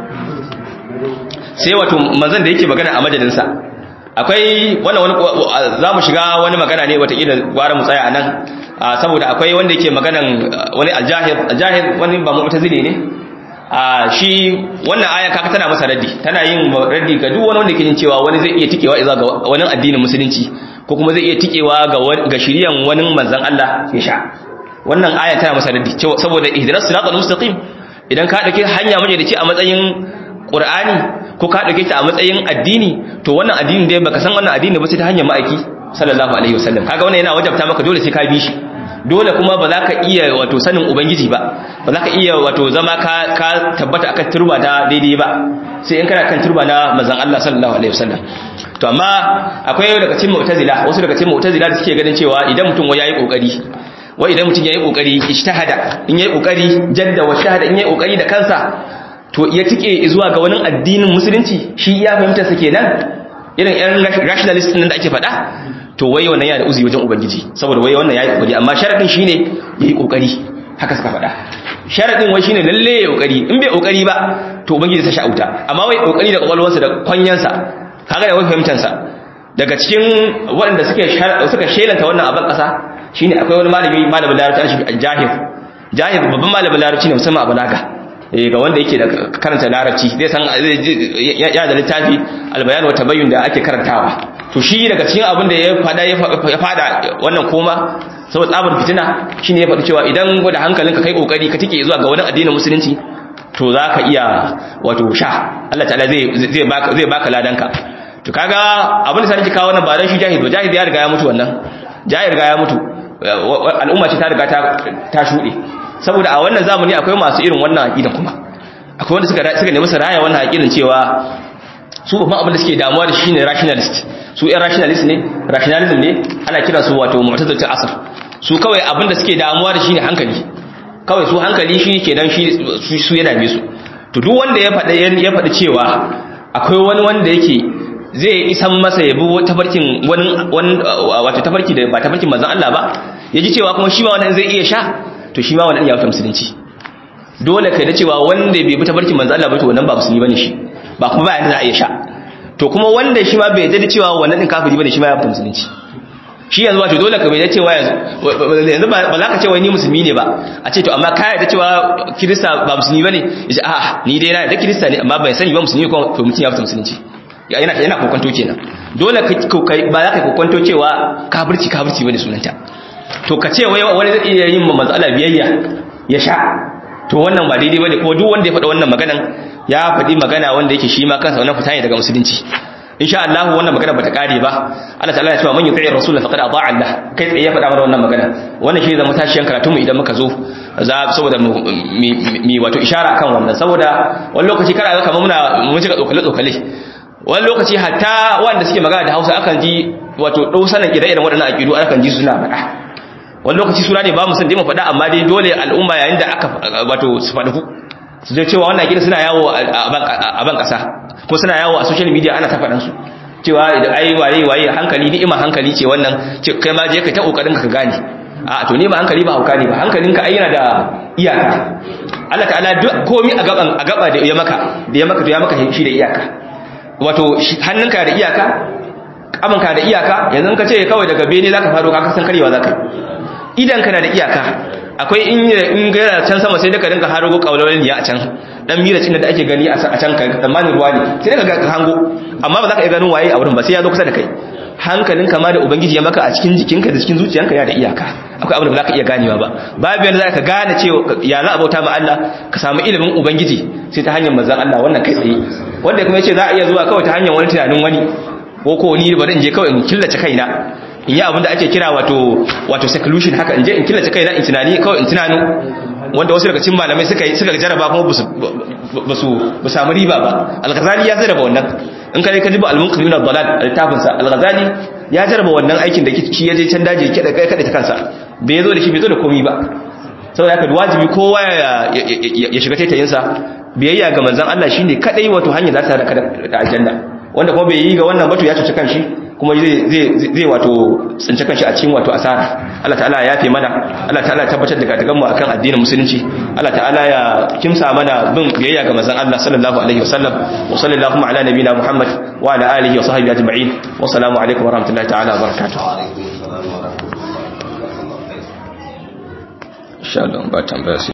sai wato manzan da yake magana a madadinsa akwai wani za mu shiga wani magana ne watakila gwara mu tsaya a nan saboda akwai wanda yake maganan wani aljahir wani ba mu'tazili ne shi wannan aya kaka tana masa raddi tana yin raddi ga duk wani wanda yake jin cewa wani zai iya tikewa izuwa ga wani addinin musulunci ko kuma zai iya tikewa ga shiriyan wani manzon Allah ya sha wannan aya tana masa raddi saboda ihdinas siratal mustaqim idan ka dauke hanya majalici a matsayin Qur'ani ko ka dauke ta a matsayin addini to wannan addini dai baka san wannan addini ba sai ta hanyar ma'aiki sallallahu alaihi wasallam kaga wannan yana wajabta maka dole sai ka bi shi dole kuma ba za ka iya wato sanin ubangiji ba za ka iya wato zama ka tabbata akan turba ta daidai ba sai in kana kan turba na manzon Allah sallallahu alaihi wasallam to amma akwai daga cikin mu'tazila wasu daga cikin mu'tazila da suke ganin cewa idan mutum yayi kokari idan mutum yayi kokari ijtihada in yayi kokari jadda wa shahada in yayi kokari da kansa to ya tike zuwa ga wani addinin musulunci shi ya fahimta sa kenan irin ɗan rationalist din da ake faɗa to wai wannan yana da uzuri wajen ubangiji saboda wai wannan yayi kokari amma sharadin shine yayi kokari haka suka faɗa sharadin wai shine lalle yayi kokari in bai kokari ba to ubangiji ta sha'uta amma wai kokari da kwakwalwarsa da kwanyansa kaga da wai fahimtansa daga cikin waɗanda suka shelanta wannan abin ƙasa shine akwai wani malamin larabci shi jahil babban malamin larabci ne musamman a balaga ga wanda yake da karanta larabci zai san ya da littafi albayan wa tabayyun da ake karantawa to shi daga cikin abin da ya fada wannan koma saboda tsabar fitina shine ya faɗi cewa idan gwada hankalinka kai kokari ka tike zuwa ga wani addinin musulunci to zaka iya wato sha Allah ta'ala zai baka ladanka to kaga abin da sai nake kawo wannan ba dan shi jahil ba jahil ya riga ya mutu wannan jahil riga ya mutu al'umma ce ta riga ta shuɗe saboda a wannan zamani akwai masu irin wannan aqidan kuma akwai wanda suka nemi su raya wannan aqidan cewa su babban abin da suke damuwa da shi ne rationalist su ɗan rationalism ne ana kira su wato mu'tazilatul asr su kawai abin da suke damuwa da shi ne hankali kawai su hankali shi kenan su ya dame su to duk wanda ya faɗi cewa akwai wani wanda yake zai isan masa yabo tafarkin wani wato tafarki da ba tafarkin manzon Allah ba yaji cewa kuma shi ba wannan zai iya sha to shi ma wannan ya fita musulunci dole kai da cewa wanda bai bi tabarkin manzo Allah ba to wannan ba musulmi bane shi ba kuma ba yanda za a iya sha to kuma wanda shi ma bai yarda cewa wannan din kafiri bane shi ma ya fita musulunci shi yanzu wato dole ka bai da cewa yanzu ba za ka ce wai ni musulmi ne ba a ce to amma ka yarda cewa kirista ba musulmi bane yace a'a ni dai na da kirista ne amma bai sani ba musulmi ko to mutun ya fita musulunci yana kokonto kenan dole ba za ka kokonto cewa kafirci bane sunanta to ka ce wani zai iya yin manzo Allah biyayya ya sha to wannan ba daidai bane ko duk wanda ya faɗa wannan maganan ya faɗi magana wanda yake shi ma kansa wannan fita ne daga musulunci insha Allah wannan magana bata kare ba Allah ta'ala ya ce man yuti'ir rasul faqad ata'a Allah kai tsaye ya faɗa mana wannan magana wannan shi zama tashiyan karatun mu idan muka zo saboda mi wato ishara akan wannan saboda wani lokaci kada ga kamar mun shiga tsokale wani lokaci hatta wanda suke magana da Hausa akan ji wato dausanan ire-iren waɗannan aqidu akan ji suna faɗa wani lokaci suna ne ba mu san dai mu faɗa amma dai dole al'umma yayin da aka wato su faɗi su je cewa wannan aqida suna yawo a ban ƙasa ko suna yawo a social media ana ta faɗan su cewa idan ai waye hankali ni'ima hankali ce wannan kai ma je kai ta kokarin ka gane a to ni ba hankali ba hauka ne ba hankalinka ai yana da iyaka Allah ta'ala duk komai a gaba da ya maka to ya maka shi da iyaka wato hannunka da iyaka kamanka da iyaka yanzu ka ce kawai daga bene zaka faro ka san karewa zaka idan kana da iyaka akwai in gaira can sama sai daga dinka haro kaulawalin ya a can dan miracin da ake gani a can ka tsammanin ruwa ne sai daga ka hango amma ba za ka iya ganin waye a wurin ba sai ya zo kusa da kai hankalinka ma da ubangiji ya maka a cikin jikinka da cikin zuciyanka yana da iyaka akwai abin da ba za ka iya ganewa ba babu yanda za ka gane cewa ya za a bauta ma Allah ka samu ilimin ubangiji sai ta hanyar manzon Allah wannan kai tsaye wanda kuma yace za a iya zuwa kawai ta hanyar wani tunanin wani ko ni bari in je kawai in killace kaina in yi abin da ake kira wato seclusion haka in je in killace kaina in tunani kawai in tunano wanda wasu daga cikin malamai suka jaraba kuma ba su samu riba ba al-Ghazali ya jaraba wannan in kai ka jiba al-Munqidh min ad-Dalal al-tafin sa al-Ghazali ya jaraba wannan aikin da shi yaje can daji kada ta kansa bai zo da shi bai zo da komai ba saboda haka wajibi kowa ya shiga taitayin sa biyayya ga manzon Allah shine kadai wato hanya za ta da aljanna wanda kuma bai yi ga wannan ba to ya cuci kanshi kuma zai wato tsince kanshi a cikin wato asara Allah ta'ala ya yafe mana Allah ta'ala ya tabbatar da gatagan mu akan addinin musulunci Allah ta'ala ya kimsa mana bin biyayya ga manzon Allah sallallahu alaihi wasallam wa sallallahu ala nabiyina Muhammad wa ala alihi wa sahbihi ajma'in wa assalamu alaikum wa rahmatullahi ta'ala wa barakatuh insha Allah ba tambaya